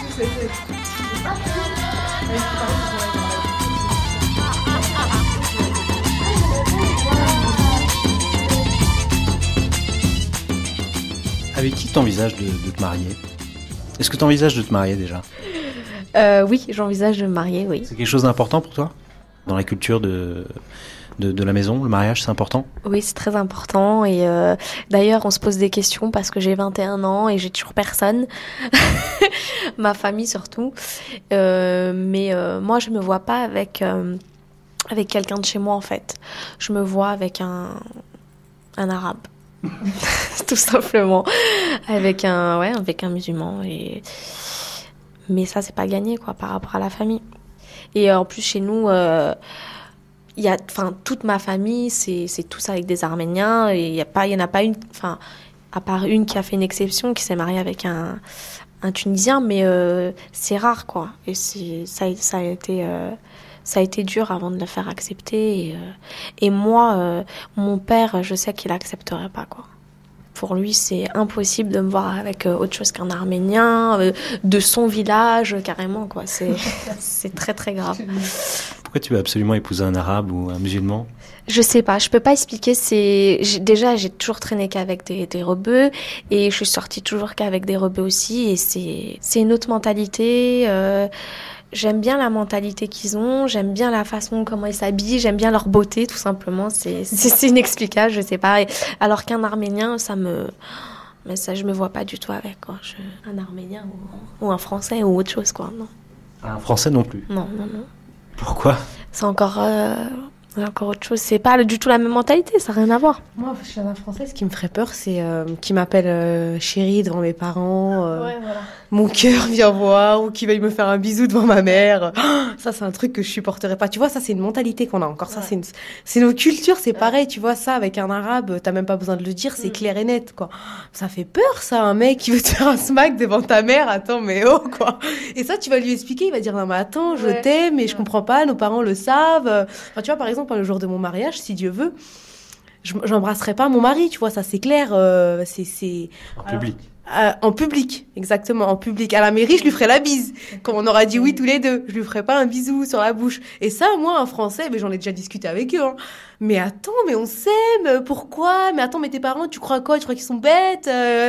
Avec qui t'envisages de te marier ? Est-ce que t'envisages de te marier déjà ? Oui, j'envisage de me marier, oui. C'est quelque chose d'important pour toi ? Dans la culture de la maison, le mariage, c'est important ? Oui, c'est très important. Et d'ailleurs, on se pose des questions parce que j'ai 21 ans et j'ai toujours personne. Ma famille surtout. Mais moi, je me vois pas avec quelqu'un de chez moi, en fait. Je me vois avec un arabe. Tout simplement. Avec un musulman. Mais ça, c'est pas gagné, quoi, par rapport à la famille. Et en plus, chez nous... toute ma famille, c'est tous avec des Arméniens. Et il y en a pas une, à part une qui a fait une exception, qui s'est mariée avec un un Tunisien, mais c'est rare, quoi. Et ça a été dur avant de le faire accepter. Et moi, mon père, je sais qu'il accepterait pas, quoi. Pour lui, c'est impossible de me voir avec autre chose qu'un Arménien, de son village, carrément, quoi. C'est très, très grave. Pourquoi tu veux absolument épouser un arabe ou un musulman ? Je sais pas, je peux pas expliquer. Déjà, j'ai toujours traîné qu'avec des rebeux et je suis sortie toujours qu'avec des rebeux aussi. Et c'est une autre mentalité. J'aime bien la mentalité qu'ils ont, j'aime bien la façon comment ils s'habillent, j'aime bien leur beauté, tout simplement. C'est inexplicable, je sais pas. Alors qu'un Arménien, mais ça, je me vois pas du tout avec, quoi. Un Arménien ou un Français ou autre chose, quoi. Non. Un Français non plus ? Non. Pourquoi ? C'est encore autre chose. C'est pas du tout la même mentalité, ça n'a rien à voir. Moi, je suis un Français, ce qui me ferait peur, c'est qu'il m'appelle chérie devant mes parents. Ouais, voilà. Mon cœur vient voir, ou qu'il veuille me faire un bisou devant ma mère. Ça, c'est un truc que je supporterais pas. Tu vois, ça, c'est une mentalité qu'on a encore. Ça, c'est nos cultures, c'est pareil. Tu vois, ça, avec un arabe, t'as même pas besoin de le dire, c'est clair et net, quoi. Ça fait peur, ça, un mec qui veut te faire un smack devant ta mère. Attends, mais oh, quoi. Et ça, tu vas lui expliquer, il va dire, non, mais attends, je t'aime, mais je comprends pas, nos parents le savent. Enfin, tu vois, par exemple, le jour de mon mariage, si Dieu veut, j'embrasserai pas mon mari, tu vois, ça, c'est clair. C'est... En public. En public, exactement, en public. À la mairie, je lui ferai la bise. Quand on aura dit oui tous les deux, je lui ferai pas un bisou sur la bouche. Et ça, moi, un Français, mais j'en ai déjà discuté avec eux. Hein. Mais attends, mais on s'aime, pourquoi ? Mais attends, mais tes parents, tu crois quoi ? Tu crois qu'ils sont bêtes ?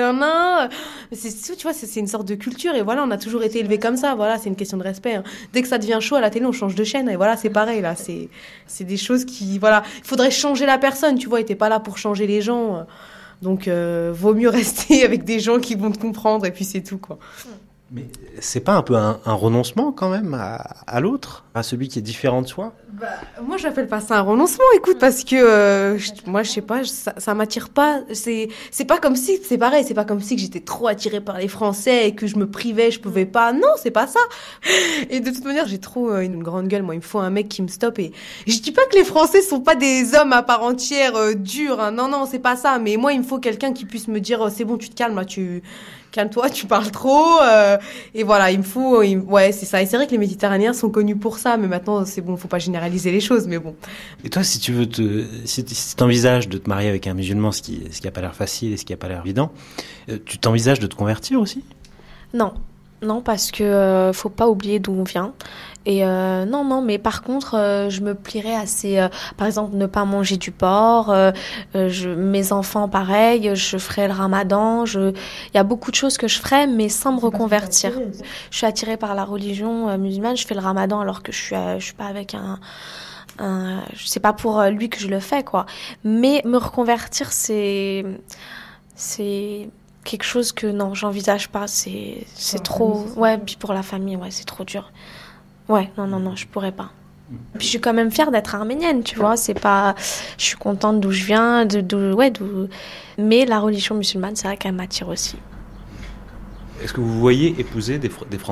Tu vois, c'est une sorte de culture. Et voilà, on a toujours été élevés comme ça. Voilà, c'est une question de respect. Hein. Dès que ça devient chaud à la télé, on change de chaîne. Et voilà, c'est pareil là. C'est des choses qui, voilà, il faudrait changer la personne. Tu vois, et t'es pas là pour changer les gens. Donc, vaut mieux rester avec des gens qui vont te comprendre et puis c'est tout, quoi. Mais c'est pas un peu un renoncement quand même à l'autre, à celui qui est différent de soi ? Moi, j'appelle pas ça un renoncement, écoute, parce que moi, je sais pas, ça m'attire pas. C'est pas comme si, c'est pareil, c'est pas comme si que j'étais trop attirée par les Français et que je me privais, je pouvais pas. Non, c'est pas ça. Et de toute manière, j'ai trop une grande gueule. Moi, il me faut un mec qui me stoppe. Et je dis pas que les Français sont pas des hommes à part entière durs. Hein. Non, c'est pas ça. Mais moi, il me faut quelqu'un qui puisse me dire, c'est bon, tu te calmes là, calme-toi, tu parles trop. Et voilà, il me faut... Ouais, c'est ça. Et c'est vrai que les Méditerranéens sont connus pour ça, mais maintenant, c'est bon, faut pas généraliser les choses, mais bon. Et toi, si tu veux si t'envisages de te marier avec un musulman, ce qui a pas l'air facile et ce qui a pas l'air évident, tu t'envisages de te convertir aussi ? Non, parce que faut pas oublier d'où on vient. Et non, mais par contre, je me plierais assez, par exemple, ne pas manger du porc, mes enfants, pareil, je ferai le ramadan, il y a beaucoup de choses que je ferais, mais sans me reconvertir. Je suis attirée par la religion musulmane, je fais le ramadan alors que je suis pas avec c'est pas pour lui que je le fais, quoi. Mais me reconvertir, c'est quelque chose que non, j'envisage pas, c'est trop... Ouais, puis pour la famille, ouais, c'est trop dur. Ouais, non, je pourrais pas. Puis je suis quand même fière d'être arménienne, tu vois, c'est pas... Je suis contente d'où je viens, mais la religion musulmane, c'est vrai qu'elle m'attire aussi. Est-ce que vous voyez épouser des Français ?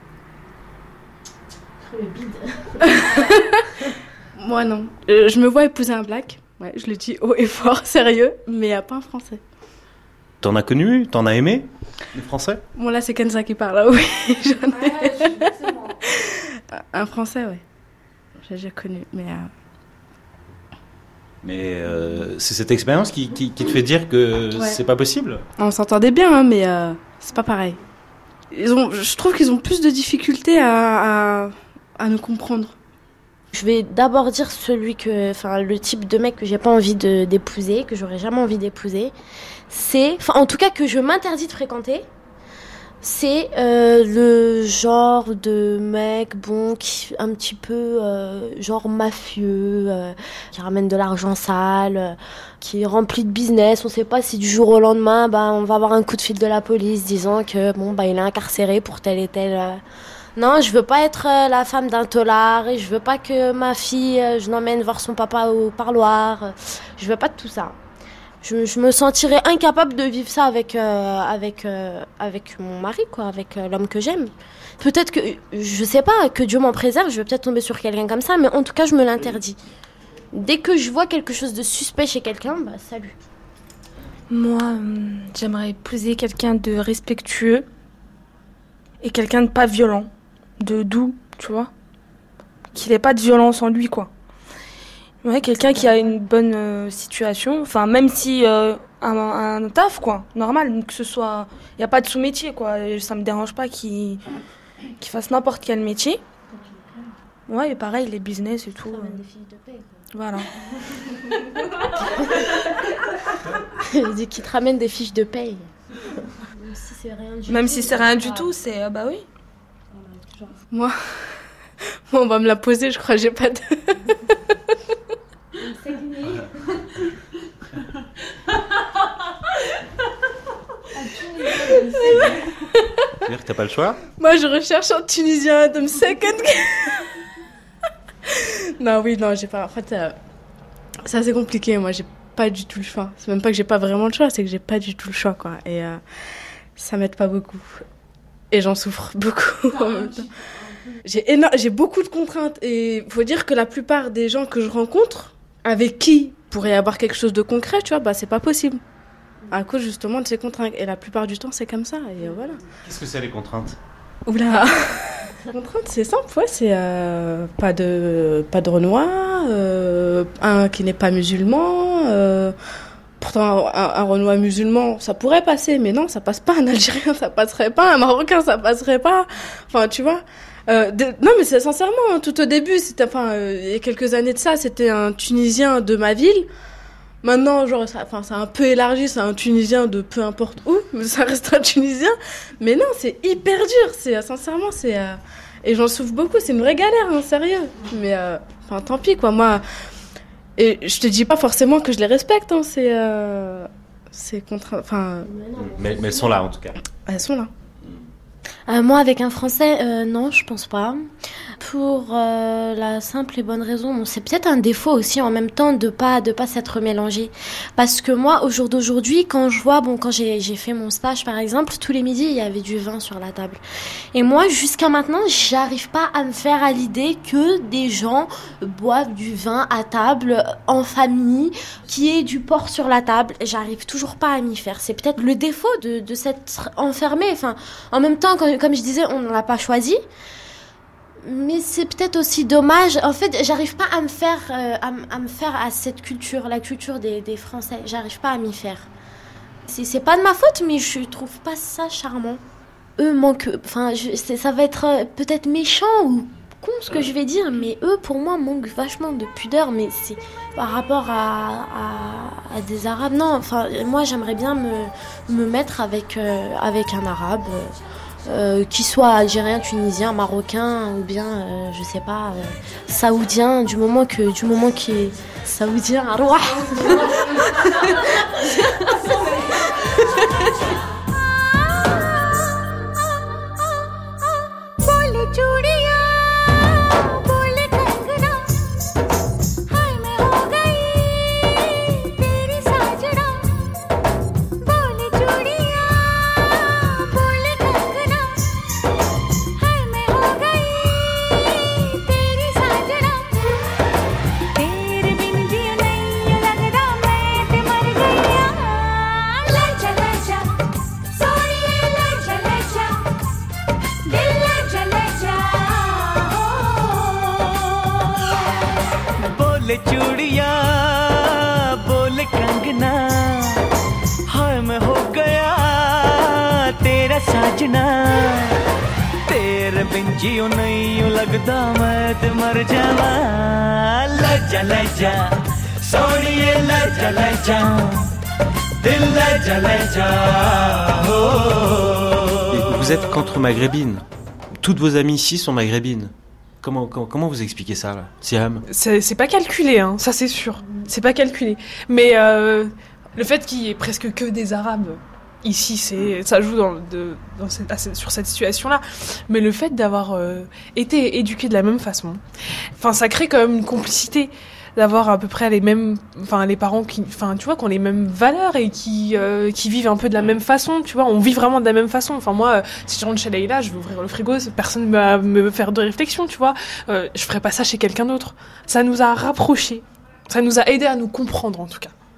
Moi, non. Je me vois épouser un black, ouais, je le dis haut et fort, sérieux, mais pas un Français. T'en as connu ? T'en as aimé, les Français ? Bon, là, c'est Kenza qui parle, là, oui. J'en ai... Un Français, ouais. J'ai déjà connu, mais... Mais c'est cette expérience qui te fait dire que c'est pas possible ? On s'entendait bien, hein, mais c'est pas pareil. Je trouve qu'ils ont plus de difficultés à nous comprendre. Je vais d'abord dire le type de mec que j'ai pas envie d'épouser, que j'aurais jamais envie d'épouser. En tout cas que je m'interdis de fréquenter. C'est le genre de mec, qui un petit peu genre mafieux, qui ramène de l'argent sale, qui est rempli de business. On sait pas si du jour au lendemain, on va avoir un coup de fil de la police disant que il est incarcéré pour tel et tel. Non, je veux pas être la femme d'un tolard et je veux pas que ma fille, je l'emmène voir son papa au parloir. Je veux pas de tout ça. Je me sentirais incapable de vivre ça avec mon mari, quoi, avec l'homme que j'aime. Peut-être que, je sais pas, que Dieu m'en préserve, je vais peut-être tomber sur quelqu'un comme ça, mais en tout cas, je me l'interdis. Dès que je vois quelque chose de suspect chez quelqu'un, salut. Moi, j'aimerais épouser quelqu'un de respectueux, et quelqu'un de pas violent, de doux, tu vois. Qu'il ait pas de violence en lui, quoi. Ouais, quelqu'un qui a une bonne situation, enfin, même si un taf, quoi, normal, que ce soit... Il n'y a pas de sous-métier, quoi. Et ça me dérange pas qu'il fasse n'importe quel métier. Ouais, et pareil, les business et tout. Des fiches de paye, quoi. Voilà. Il dit qu'il te ramène des fiches de paye. Même si c'est rien du tout. Même si c'est rien du tout, c'est... bah oui. Moi, on va me la poser, je crois, j'ai pas de... C'est-à-dire que t'as pas le choix? Moi, je recherche un Tunisien de second. Non, j'ai pas... En fait, c'est assez compliqué. Moi, j'ai pas du tout le choix. C'est même pas que j'ai pas vraiment le choix, c'est que j'ai pas du tout le choix, quoi. Et ça m'aide pas beaucoup. Et j'en souffre beaucoup en même temps. J'ai beaucoup de contraintes. Et faut dire que la plupart des gens que je rencontre, avec qui pourrait y avoir quelque chose de concret, tu vois, bah c'est pas possible. À cause justement de ces contraintes. Et la plupart du temps, c'est comme ça. Et voilà. Qu'est-ce que c'est les contraintes? Oula. Les contraintes, c'est simple, ouais, c'est pas de Renois, un qui n'est pas musulman. Pourtant, un Renois musulman, ça pourrait passer, mais non, ça passe pas. Un Algérien, ça passerait pas. Un Marocain, ça passerait pas. Enfin, tu vois. Non, mais c'est sincèrement, hein, tout au début, c'était, il y a quelques années de ça, c'était un Tunisien de ma ville. Maintenant, genre, ça a un peu élargi, c'est un Tunisien de peu importe où, mais ça reste un Tunisien. Mais non, c'est hyper dur, sincèrement, et j'en souffre beaucoup, c'est une vraie galère, hein, sérieux. Mais, tant pis, quoi, moi. Et je te dis pas forcément que je les respecte, hein, c'est contraint, Mais elles sont là, en tout cas. Elles sont là. Moi, avec un Français, non, je pense pas. Pour la simple et bonne raison, c'est peut-être un défaut aussi en même temps de pas s'être mélangé. Parce que moi, au jour d'aujourd'hui, quand je vois, quand j'ai fait mon stage par exemple, tous les midis, il y avait du vin sur la table. Et moi, jusqu'à maintenant, j'arrive pas à me faire à l'idée que des gens boivent du vin à table, en famille, qu'il y ait du porc sur la table. J'arrive toujours pas à m'y faire. C'est peut-être le défaut de s'être enfermé. Enfin, en même temps, comme je disais, on ne l'a pas choisi. Mais c'est peut-être aussi dommage. En fait, j'arrive pas à me faire à cette culture, la culture des Français. J'arrive pas à m'y faire. C'est pas de ma faute, mais je trouve pas ça charmant. Eux manquent. Ça va être peut-être méchant ou con ce que je vais dire, mais eux, pour moi, manquent vachement de pudeur. Mais c'est par rapport à des Arabes. Non, moi, j'aimerais bien me mettre avec un Arabe. Qui soit algérien, tunisien, marocain ou bien je sais pas saoudien, du moment qu'il est saoudien, arwah. Vous êtes qu'entre-maghrébines. Toutes vos amies ici sont maghrébines. Comment vous expliquez ça, là, Siam? C'est pas calculé, hein, ça c'est sûr. C'est pas calculé. Mais le fait qu'il y ait presque que des Arabes ici, ça joue sur cette situation-là. Mais le fait d'avoir été éduqués de la même façon, ça crée quand même une complicité. D'avoir à peu près les mêmes, les parents qui ont les mêmes valeurs et qui vivent un peu de la même façon, tu vois, on vit vraiment de la même façon. Moi, si je rentre chez Leïla, je vais ouvrir le frigo, personne ne va me faire de réflexion, tu vois. Je ferai pas ça chez quelqu'un d'autre. Ça nous a rapprochés, ça nous a aidés à nous comprendre en tout cas.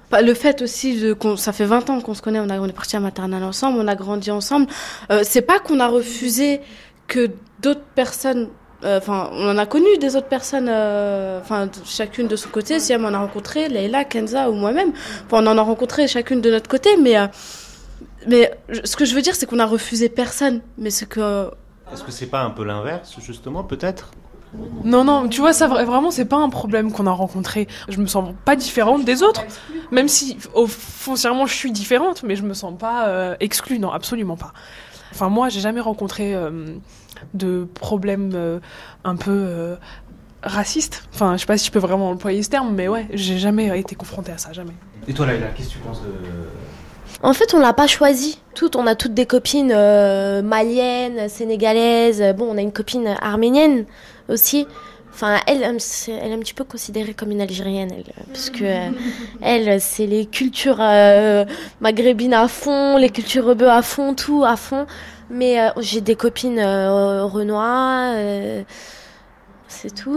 Le fait aussi ça fait 20 ans qu'on se connaît, on est partis à maternelle ensemble, on a grandi ensemble. C'est pas qu'on a refusé que d'autres personnes, on en a connu des autres personnes, chacune de son côté. Si elle m'en a rencontré, Leïla, Kenza ou moi-même, on en a rencontré chacune de notre côté. Mais ce que je veux dire, c'est qu'on a refusé personne. Mais c'est que... Est-ce que c'est pas un peu l'inverse, justement, peut-être ? Non, tu vois, ça vraiment, c'est pas un problème qu'on a rencontré. Je me sens pas différente des autres, même si foncièrement je suis différente, mais je me sens pas exclue, non, absolument pas. Enfin, moi, j'ai jamais rencontré de problème un peu raciste. Enfin, je sais pas si je peux vraiment employer ce terme, mais ouais, j'ai jamais été confrontée à ça, jamais. Et toi, Leïla, qu'est-ce que tu penses de... En fait, on l'a pas choisi. On a toutes des copines maliennes, sénégalaises. Bon, on a une copine arménienne aussi. Enfin, elle est un petit peu considérée comme une Algérienne, parce que elle, c'est les cultures maghrébines à fond, les cultures rebeux à fond, tout à fond. Mais j'ai des copines renois, c'est tout.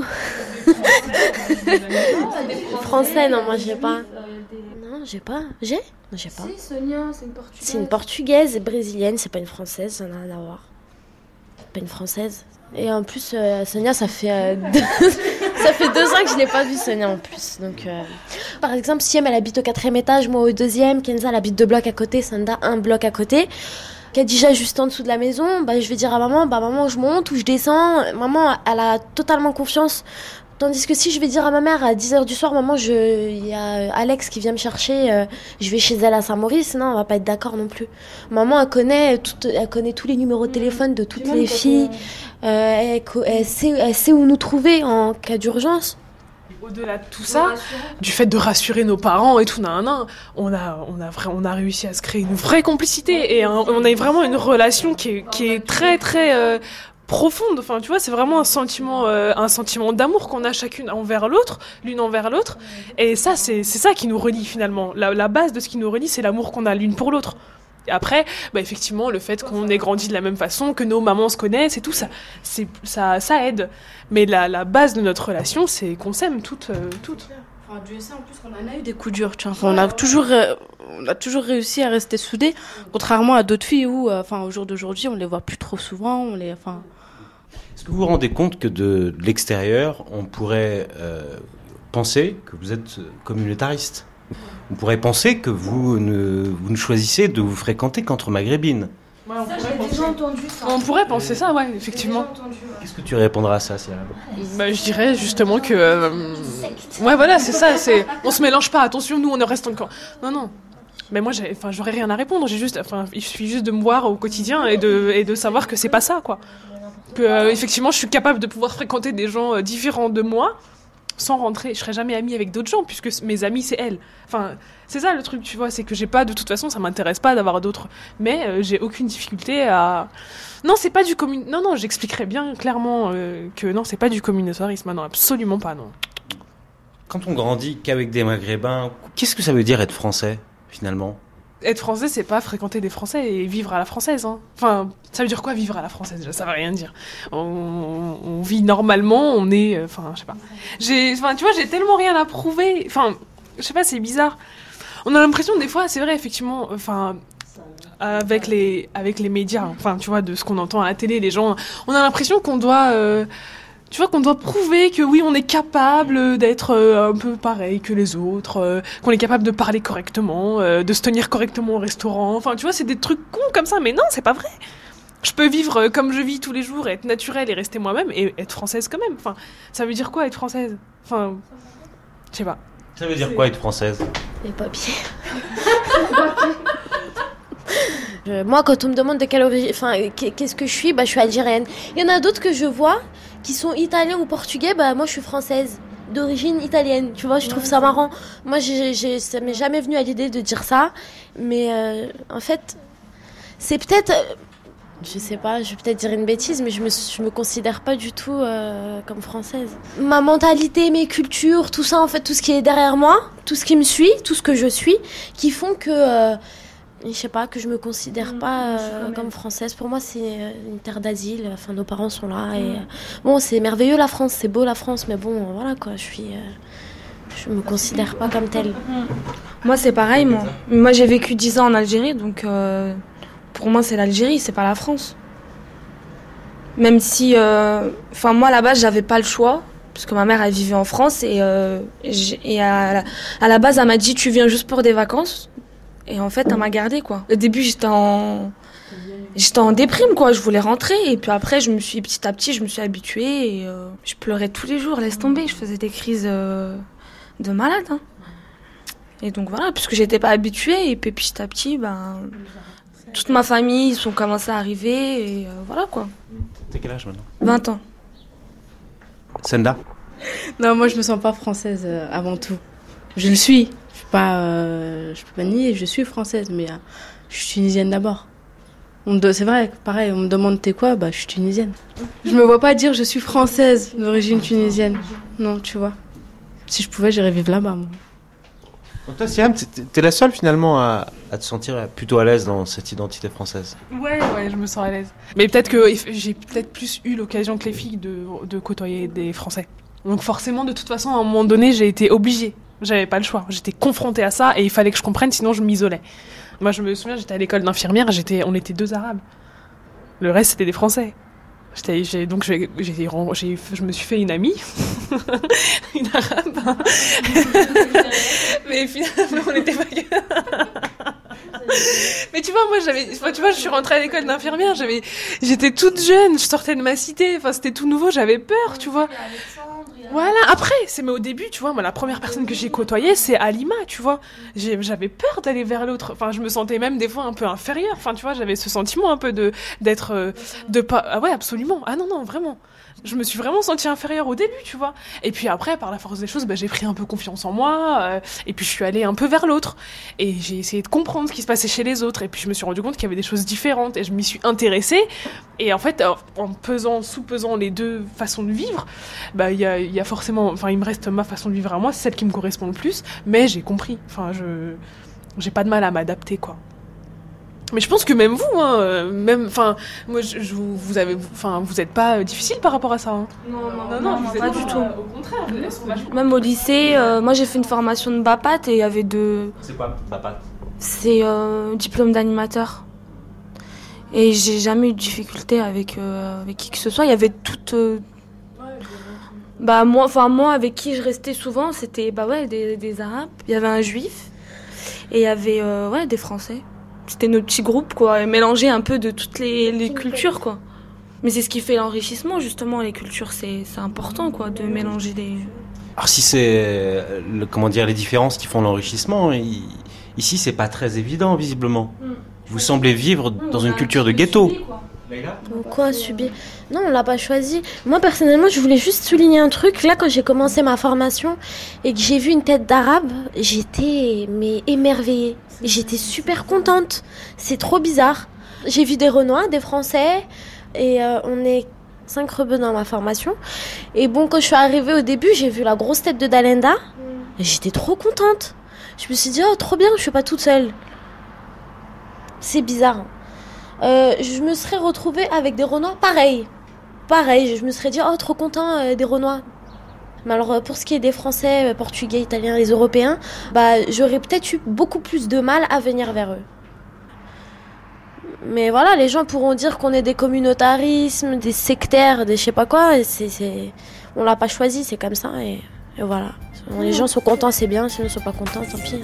Français, non, moi j'ai pas. Non, j'ai pas. J'ai pas. Si, Sonia, c'est une portugaise. C'est une portugaise brésilienne, c'est pas une française, ça n'a rien à voir. C'est pas une française. Et en plus, Sonia, ça fait 2 ans que je n'ai pas vu Sonia en plus. Donc, par exemple, si elle habite au 4e étage, moi au 2e, Kenza elle habite 2 blocs à côté, Sanda 1 bloc à côté. Khadija juste en dessous de la maison, je vais dire à maman, maman je monte ou je descends. Maman, elle a totalement confiance. Tandis que si je vais dire à ma mère à 10h du soir, maman, il y a Alex qui vient me chercher, je vais chez elle à Saint-Maurice, non, on va pas être d'accord non plus. Maman, elle connaît tous les numéros de téléphone de toutes les filles, elle sait où nous trouver en cas d'urgence. Au-delà de tout ça, du fait de rassurer nos parents et tout, on a réussi à se créer une vraie complicité et on a vraiment une relation qui est très très profonde. Enfin, tu vois, c'est vraiment un sentiment d'amour qu'on a chacune envers l'autre, l'une envers l'autre. Et ça, c'est ça qui nous relie finalement. La base de ce qui nous relie, c'est l'amour qu'on a l'une pour l'autre. Et après, effectivement, le fait qu'on ait grandi de la même façon, que nos mamans se connaissent et tout, ça aide. Mais la base de notre relation, c'est qu'on s'aime toutes. Enfin, Dieu sait en plus qu'on en a eu des coups durs, tu vois. Enfin, on a toujours réussi à rester soudés, contrairement à d'autres filles où, au jour d'aujourd'hui, on les voit plus trop souvent. Est-ce que vous vous rendez compte que de l'extérieur, on pourrait penser que vous êtes communautariste ? On pourrait penser que vous ne choisissez de vous fréquenter qu'entre maghrébines. Ouais, j'ai déjà entendu ça. On pourrait penser ça, ouais, effectivement. Qu'est-ce que tu répondras à ça, Siam ? Je dirais justement que... ouais, voilà, c'est ça. On se mélange pas, attention, nous, on reste encore... Non. Mais moi, j'aurais rien à répondre. Il suffit juste de me voir au quotidien et de savoir que c'est pas ça, quoi. Que, effectivement, je suis capable de pouvoir fréquenter des gens différents de moi, sans rentrer, je serais jamais amie avec d'autres gens, puisque mes amis, c'est elles. Enfin, c'est ça le truc, tu vois, c'est que j'ai pas, de toute façon, ça m'intéresse pas d'avoir d'autres. Mais j'ai aucune difficulté à... Non, c'est pas du Non, j'expliquerai bien clairement que non, c'est pas du communautarisme, non, absolument pas, non. Quand on grandit qu'avec des Maghrébins, qu'est-ce que ça veut dire être français, finalement ? Être français, c'est pas fréquenter des Français et vivre à la française. Hein. Enfin, ça veut dire quoi vivre à la française ? Déjà, ça veut rien dire. On vit normalement, on est... je sais pas. Tu vois, j'ai tellement rien à prouver. Enfin, je sais pas, c'est bizarre. On a l'impression, des fois, c'est vrai, effectivement, avec les médias, tu vois, de ce qu'on entend à la télé, les gens, on a l'impression qu'on doit... qu'on doit prouver que oui, on est capable d'être un peu pareil que les autres, qu'on est capable de parler correctement, de se tenir correctement au restaurant. Enfin, tu vois, c'est des trucs cons comme ça, mais non, c'est pas vrai. Je peux vivre comme je vis tous les jours, être naturelle et rester moi-même, et être française quand même. Enfin, ça veut dire quoi être française ? Enfin, je sais pas. Ça veut dire quoi être française ? Les papiers. Moi, quand on me demande de quelle origine, qu'est-ce que je suis, je suis algérienne. Il y en a d'autres que je vois qui sont italiens ou portugais, moi je suis française, d'origine italienne, tu vois, je trouve ça marrant. Moi, ça m'est jamais venu à l'idée de dire ça, mais en fait, c'est peut-être, je sais pas, je vais peut-être dire une bêtise, mais je me considère pas du tout comme française. Ma mentalité, mes cultures, tout ça, en fait, tout ce qui est derrière moi, tout ce qui me suit, tout ce que je suis, qui font que... je sais pas, que je me considère pas comme française. Pour moi, c'est une terre d'asile. Nos parents sont là. Et, bon, c'est merveilleux la France, c'est beau la France. Mais bon, voilà quoi, je Je me considère pas comme telle. Moi, c'est pareil, moi. Moi, j'ai vécu 10 ans en Algérie, donc pour moi, c'est l'Algérie, c'est pas la France. Même si, moi, à la base, j'avais pas le choix, parce que ma mère, elle vivait en France, et à la base, elle m'a dit, tu viens juste pour des vacances. Et en fait, elle m'a gardée, quoi. Au début, j'étais en déprime, quoi. Je voulais rentrer, et puis après, petit à petit, je me suis habituée, et je pleurais tous les jours, laisse tomber. Je faisais des crises de malade, hein. Et donc voilà, puisque j'étais pas habituée, et puis petit à petit, toute ma famille, ils sont commencés à arriver, et voilà, quoi. T'as quel âge maintenant ? 20 ans. Senda ? Non, moi je me sens pas française avant tout. Je le suis. Je peux pas nier, je suis française, mais je suis tunisienne d'abord. C'est vrai, pareil, on me demande t'es quoi, je suis tunisienne. Je me vois pas dire je suis française d'origine tunisienne. Non, tu vois. Si je pouvais, j'irais vivre là-bas, moi. Donc toi, Siam, t'es la seule finalement à te sentir plutôt à l'aise dans cette identité française. Ouais, je me sens à l'aise. Mais peut-être que j'ai plus eu l'occasion que les filles de côtoyer des Français. Donc forcément, de toute façon, à un moment donné, j'ai été obligée. J'avais pas le choix. J'étais confrontée à ça et il fallait que je comprenne, sinon je m'isolais. Moi, je me souviens, j'étais à l'école d'infirmière, on était 2 Arabes. Le reste, c'était des Français. Je me suis fait une amie, une Arabe. Mais finalement, on n'était pas que... Mais tu vois, je suis rentrée à l'école d'infirmière, j'étais toute jeune, je sortais de ma cité, c'était tout nouveau, j'avais peur, tu vois. Voilà, après, mais au début, tu vois, moi, la première personne que j'ai côtoyée, c'est Alima, tu vois. J'avais peur d'aller vers l'autre. Je me sentais même des fois un peu inférieure. Tu vois, j'avais ce sentiment un peu d'être pas... Ah ouais, absolument. Ah non, vraiment. Je me suis vraiment sentie inférieure au début, tu vois. Et puis après, par la force des choses, j'ai pris un peu confiance en moi. Et puis je suis allée un peu vers l'autre. Et j'ai essayé de comprendre ce qui se passait chez les autres. Et puis je me suis rendu compte qu'il y avait des choses différentes. Et je m'y suis intéressée. Et en fait, en sous-pesant les deux façons de vivre, il y a forcément... il me reste ma façon de vivre à moi, c'est celle qui me correspond le plus. Mais j'ai compris. J'ai pas de mal à m'adapter, quoi. Mais je pense que même vous, moi, vous êtes pas difficile par rapport à ça. Hein. Non, vous pas du tout. Au contraire, même au lycée, moi j'ai fait une formation de BAPAT et il y avait C'est quoi BAPAT ? C'est diplôme d'animateur. Et j'ai jamais eu de difficulté avec qui que ce soit. Il y avait toute. Moi, avec qui je restais souvent, c'était des Arabes. Il y avait un Juif et il y avait des Français. C'était notre petit groupe, quoi, mélanger un peu de toutes les cultures, quoi. Mais c'est ce qui fait l'enrichissement, justement, les cultures, c'est important, quoi, de mélanger des... Alors si c'est, les différences qui font l'enrichissement, ici c'est pas très évident, visiblement. Vous semblez vivre dans une culture de ghetto. Quoi, subir ? Non, on l'a pas choisi. Moi, personnellement, je voulais juste souligner un truc. Là, quand j'ai commencé ma formation et que j'ai vu une tête d'arabe, j'étais émerveillée. J'étais super contente. C'est trop bizarre. J'ai vu des Renois, des Français, et on est 5 rebeux dans ma formation. Et bon, quand je suis arrivée au début, j'ai vu la grosse tête de Dalenda. Et j'étais trop contente. Je me suis dit, oh, trop bien, je suis pas toute seule. C'est bizarre. Je me serais retrouvée avec des Renois pareil, je me serais dit oh trop content des Renois. Mais alors pour ce qui est des Français, Portugais, Italiens, les Européens, j'aurais peut-être eu beaucoup plus de mal à venir vers eux. Mais voilà, les gens pourront dire qu'on est des communautarismes, des sectaires, des je sais pas quoi, on l'a pas choisi, c'est comme ça et voilà. Les gens sont contents, c'est bien, s'ils ne sont pas contents, tant pis.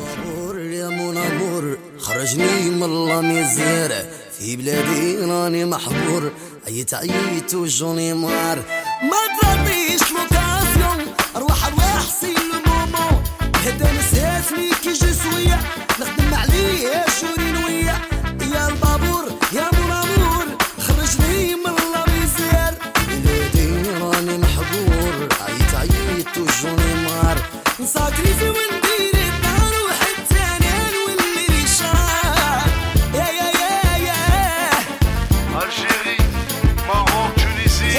في بلادي راني محظور عيت وجوني مار ما ترضيش لوكاسيون اروح سيل مومو هدا نسيتني كي جي سوية نخدم عليه شورين ويا يا البابور يا مرامور خرجني من اللاميزير بلادي راني محظور عيت وجوني مار نساكري في وندير الدار وحتى انا نولي ريشار Algérie, Maroc, Tunisie.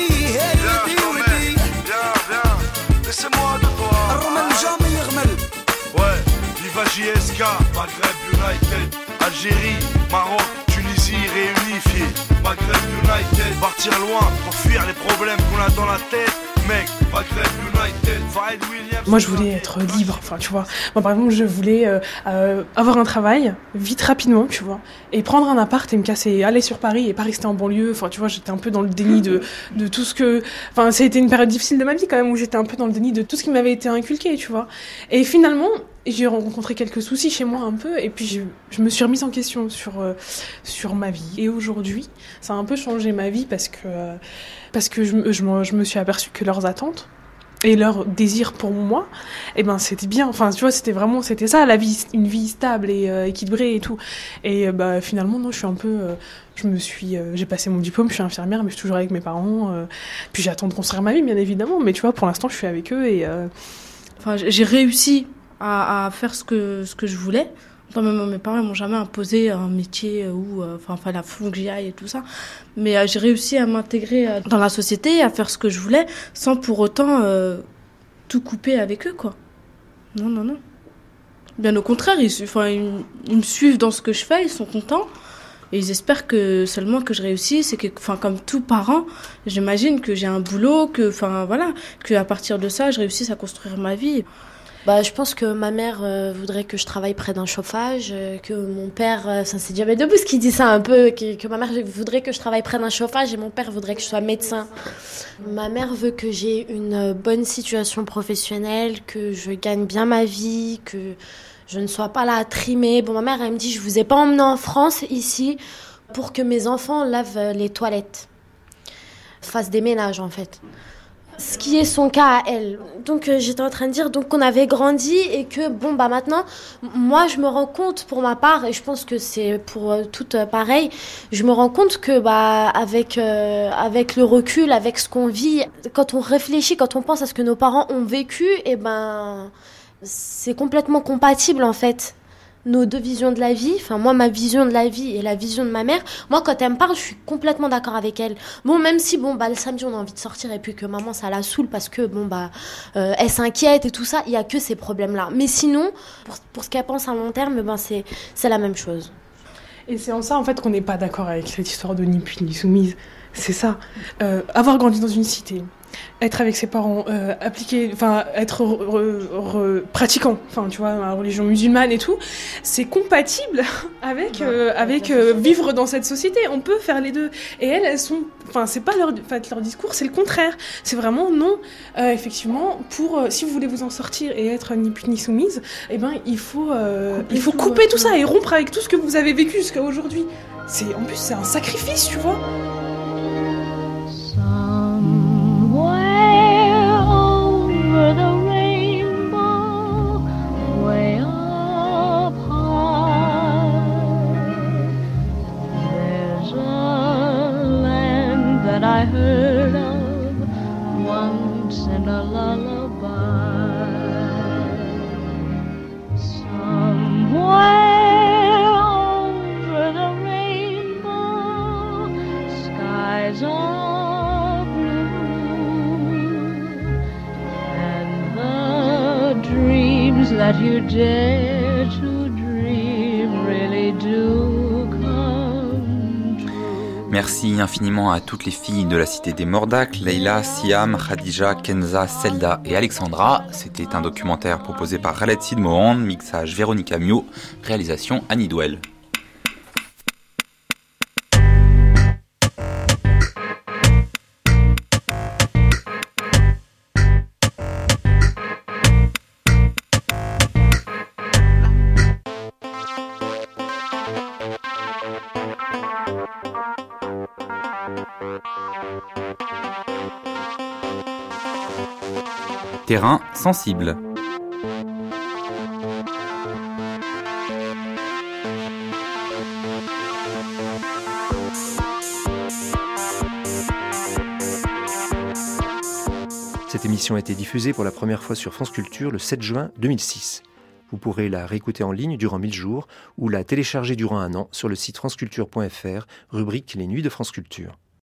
Viens, laissez-moi de toi. Ouais, viva JSK, Maghreb United. Algérie, Maroc, Tunisie réunifiés. Maghreb United. Partir loin pour fuir les problèmes qu'on a dans la tête. mec, Maghreb United, Fahed Williams. Moi, je voulais être libre, enfin, tu vois. Moi, par exemple, je voulais avoir un travail, vite, rapidement, tu vois, et prendre un appart et me casser, aller sur Paris et pas rester en banlieue. Enfin, tu vois, j'étais un peu dans le déni de tout ce que... Enfin, ça a été une période difficile de ma vie, quand même, où j'étais un peu dans le déni de tout ce qui m'avait été inculqué, tu vois. Et finalement, j'ai rencontré quelques soucis chez moi, un peu, et puis je me suis remise en question sur ma vie. Et aujourd'hui, ça a un peu changé ma vie parce que je me suis aperçue que leurs attentes et leur désir pour moi, eh ben c'était bien. Enfin, tu vois, c'était ça la vie, une vie stable et équilibrée et tout. Et finalement non, je suis un peu j'ai passé mon diplôme, je suis infirmière, mais je suis toujours avec mes parents. Puis j'attends de construire ma vie, bien évidemment. Mais tu vois, pour l'instant, je suis avec eux et enfin, j'ai réussi à faire ce que je voulais. Même mes parents m'ont jamais imposé un métier où fallait à fond que j'y aille et tout ça. Mais j'ai réussi à m'intégrer dans la société, à faire ce que je voulais, sans pour autant tout couper avec eux, quoi. Non. Bien au contraire, ils me suivent dans ce que je fais, ils sont contents. Et ils espèrent seulement que je réussisse et que, comme tout parent, j'imagine que j'ai un boulot, que à partir de ça, je réussisse à construire ma vie. Je pense que ma mère voudrait que je travaille près d'un chauffage, que mon père, c'est Diabète Debout qui dit ça un peu, que ma mère voudrait que je travaille près d'un chauffage et mon père voudrait que je sois médecin. Ma mère veut que j'ai une bonne situation professionnelle, que je gagne bien ma vie, que je ne sois pas là à trimer. Ma mère, elle me dit, je vous ai pas emmené en France, ici, pour que mes enfants lavent les toilettes, fassent des ménages, en fait. Ce qui est son cas à elle. Donc j'étais en train de dire qu'on avait grandi et que maintenant moi je me rends compte pour ma part et je pense que c'est pour toutes pareil, je me rends compte que avec le recul, avec ce qu'on vit, quand on réfléchit, quand on pense à ce que nos parents ont vécu, c'est complètement compatible en fait. Nos deux visions de la vie, moi ma vision de la vie et la vision de ma mère, moi quand elle me parle je suis complètement d'accord avec elle. Même si le samedi on a envie de sortir et puis que maman ça la saoule parce que elle s'inquiète et tout ça, il y a que ces problèmes là. Mais sinon pour ce qu'elle pense à long terme, c'est la même chose. Et c'est en ça en fait qu'on n'est pas d'accord avec cette histoire de ni pute ni soumise. C'est ça. Avoir grandi dans une cité, être avec ses parents, être pratiquant, tu vois, la religion musulmane et tout, c'est compatible avec vivre dans cette société. On peut faire les deux. Et elles sont, c'est pas leur discours, c'est le contraire. C'est vraiment non. Effectivement, si vous voulez vous en sortir et être ni pute ni soumise, il faut couper tout ça et rompre avec tout ce que vous avez vécu jusqu'à aujourd'hui. En plus, c'est un sacrifice, tu vois. Over the rainbow, way up high, there's a land that I heard of once in a lullaby. Somewhere over the rainbow, skies are blue, and the dreams that you dare to dream really do come true. Merci infiniment à toutes les filles de la cité des Mordacs, Leila, Siam, Khadija, Kenza, Selda et Alexandra. C'était un documentaire proposé par Khaled Sidmohan, mixage Véronique Amiot, réalisation Annie Douel. Terrain sensible. Cette émission a été diffusée pour la première fois sur France Culture le 7 juin 2006. Vous pourrez la réécouter en ligne durant 1000 jours ou la télécharger durant un an sur le site franceculture.fr, rubrique Les Nuits de France Culture.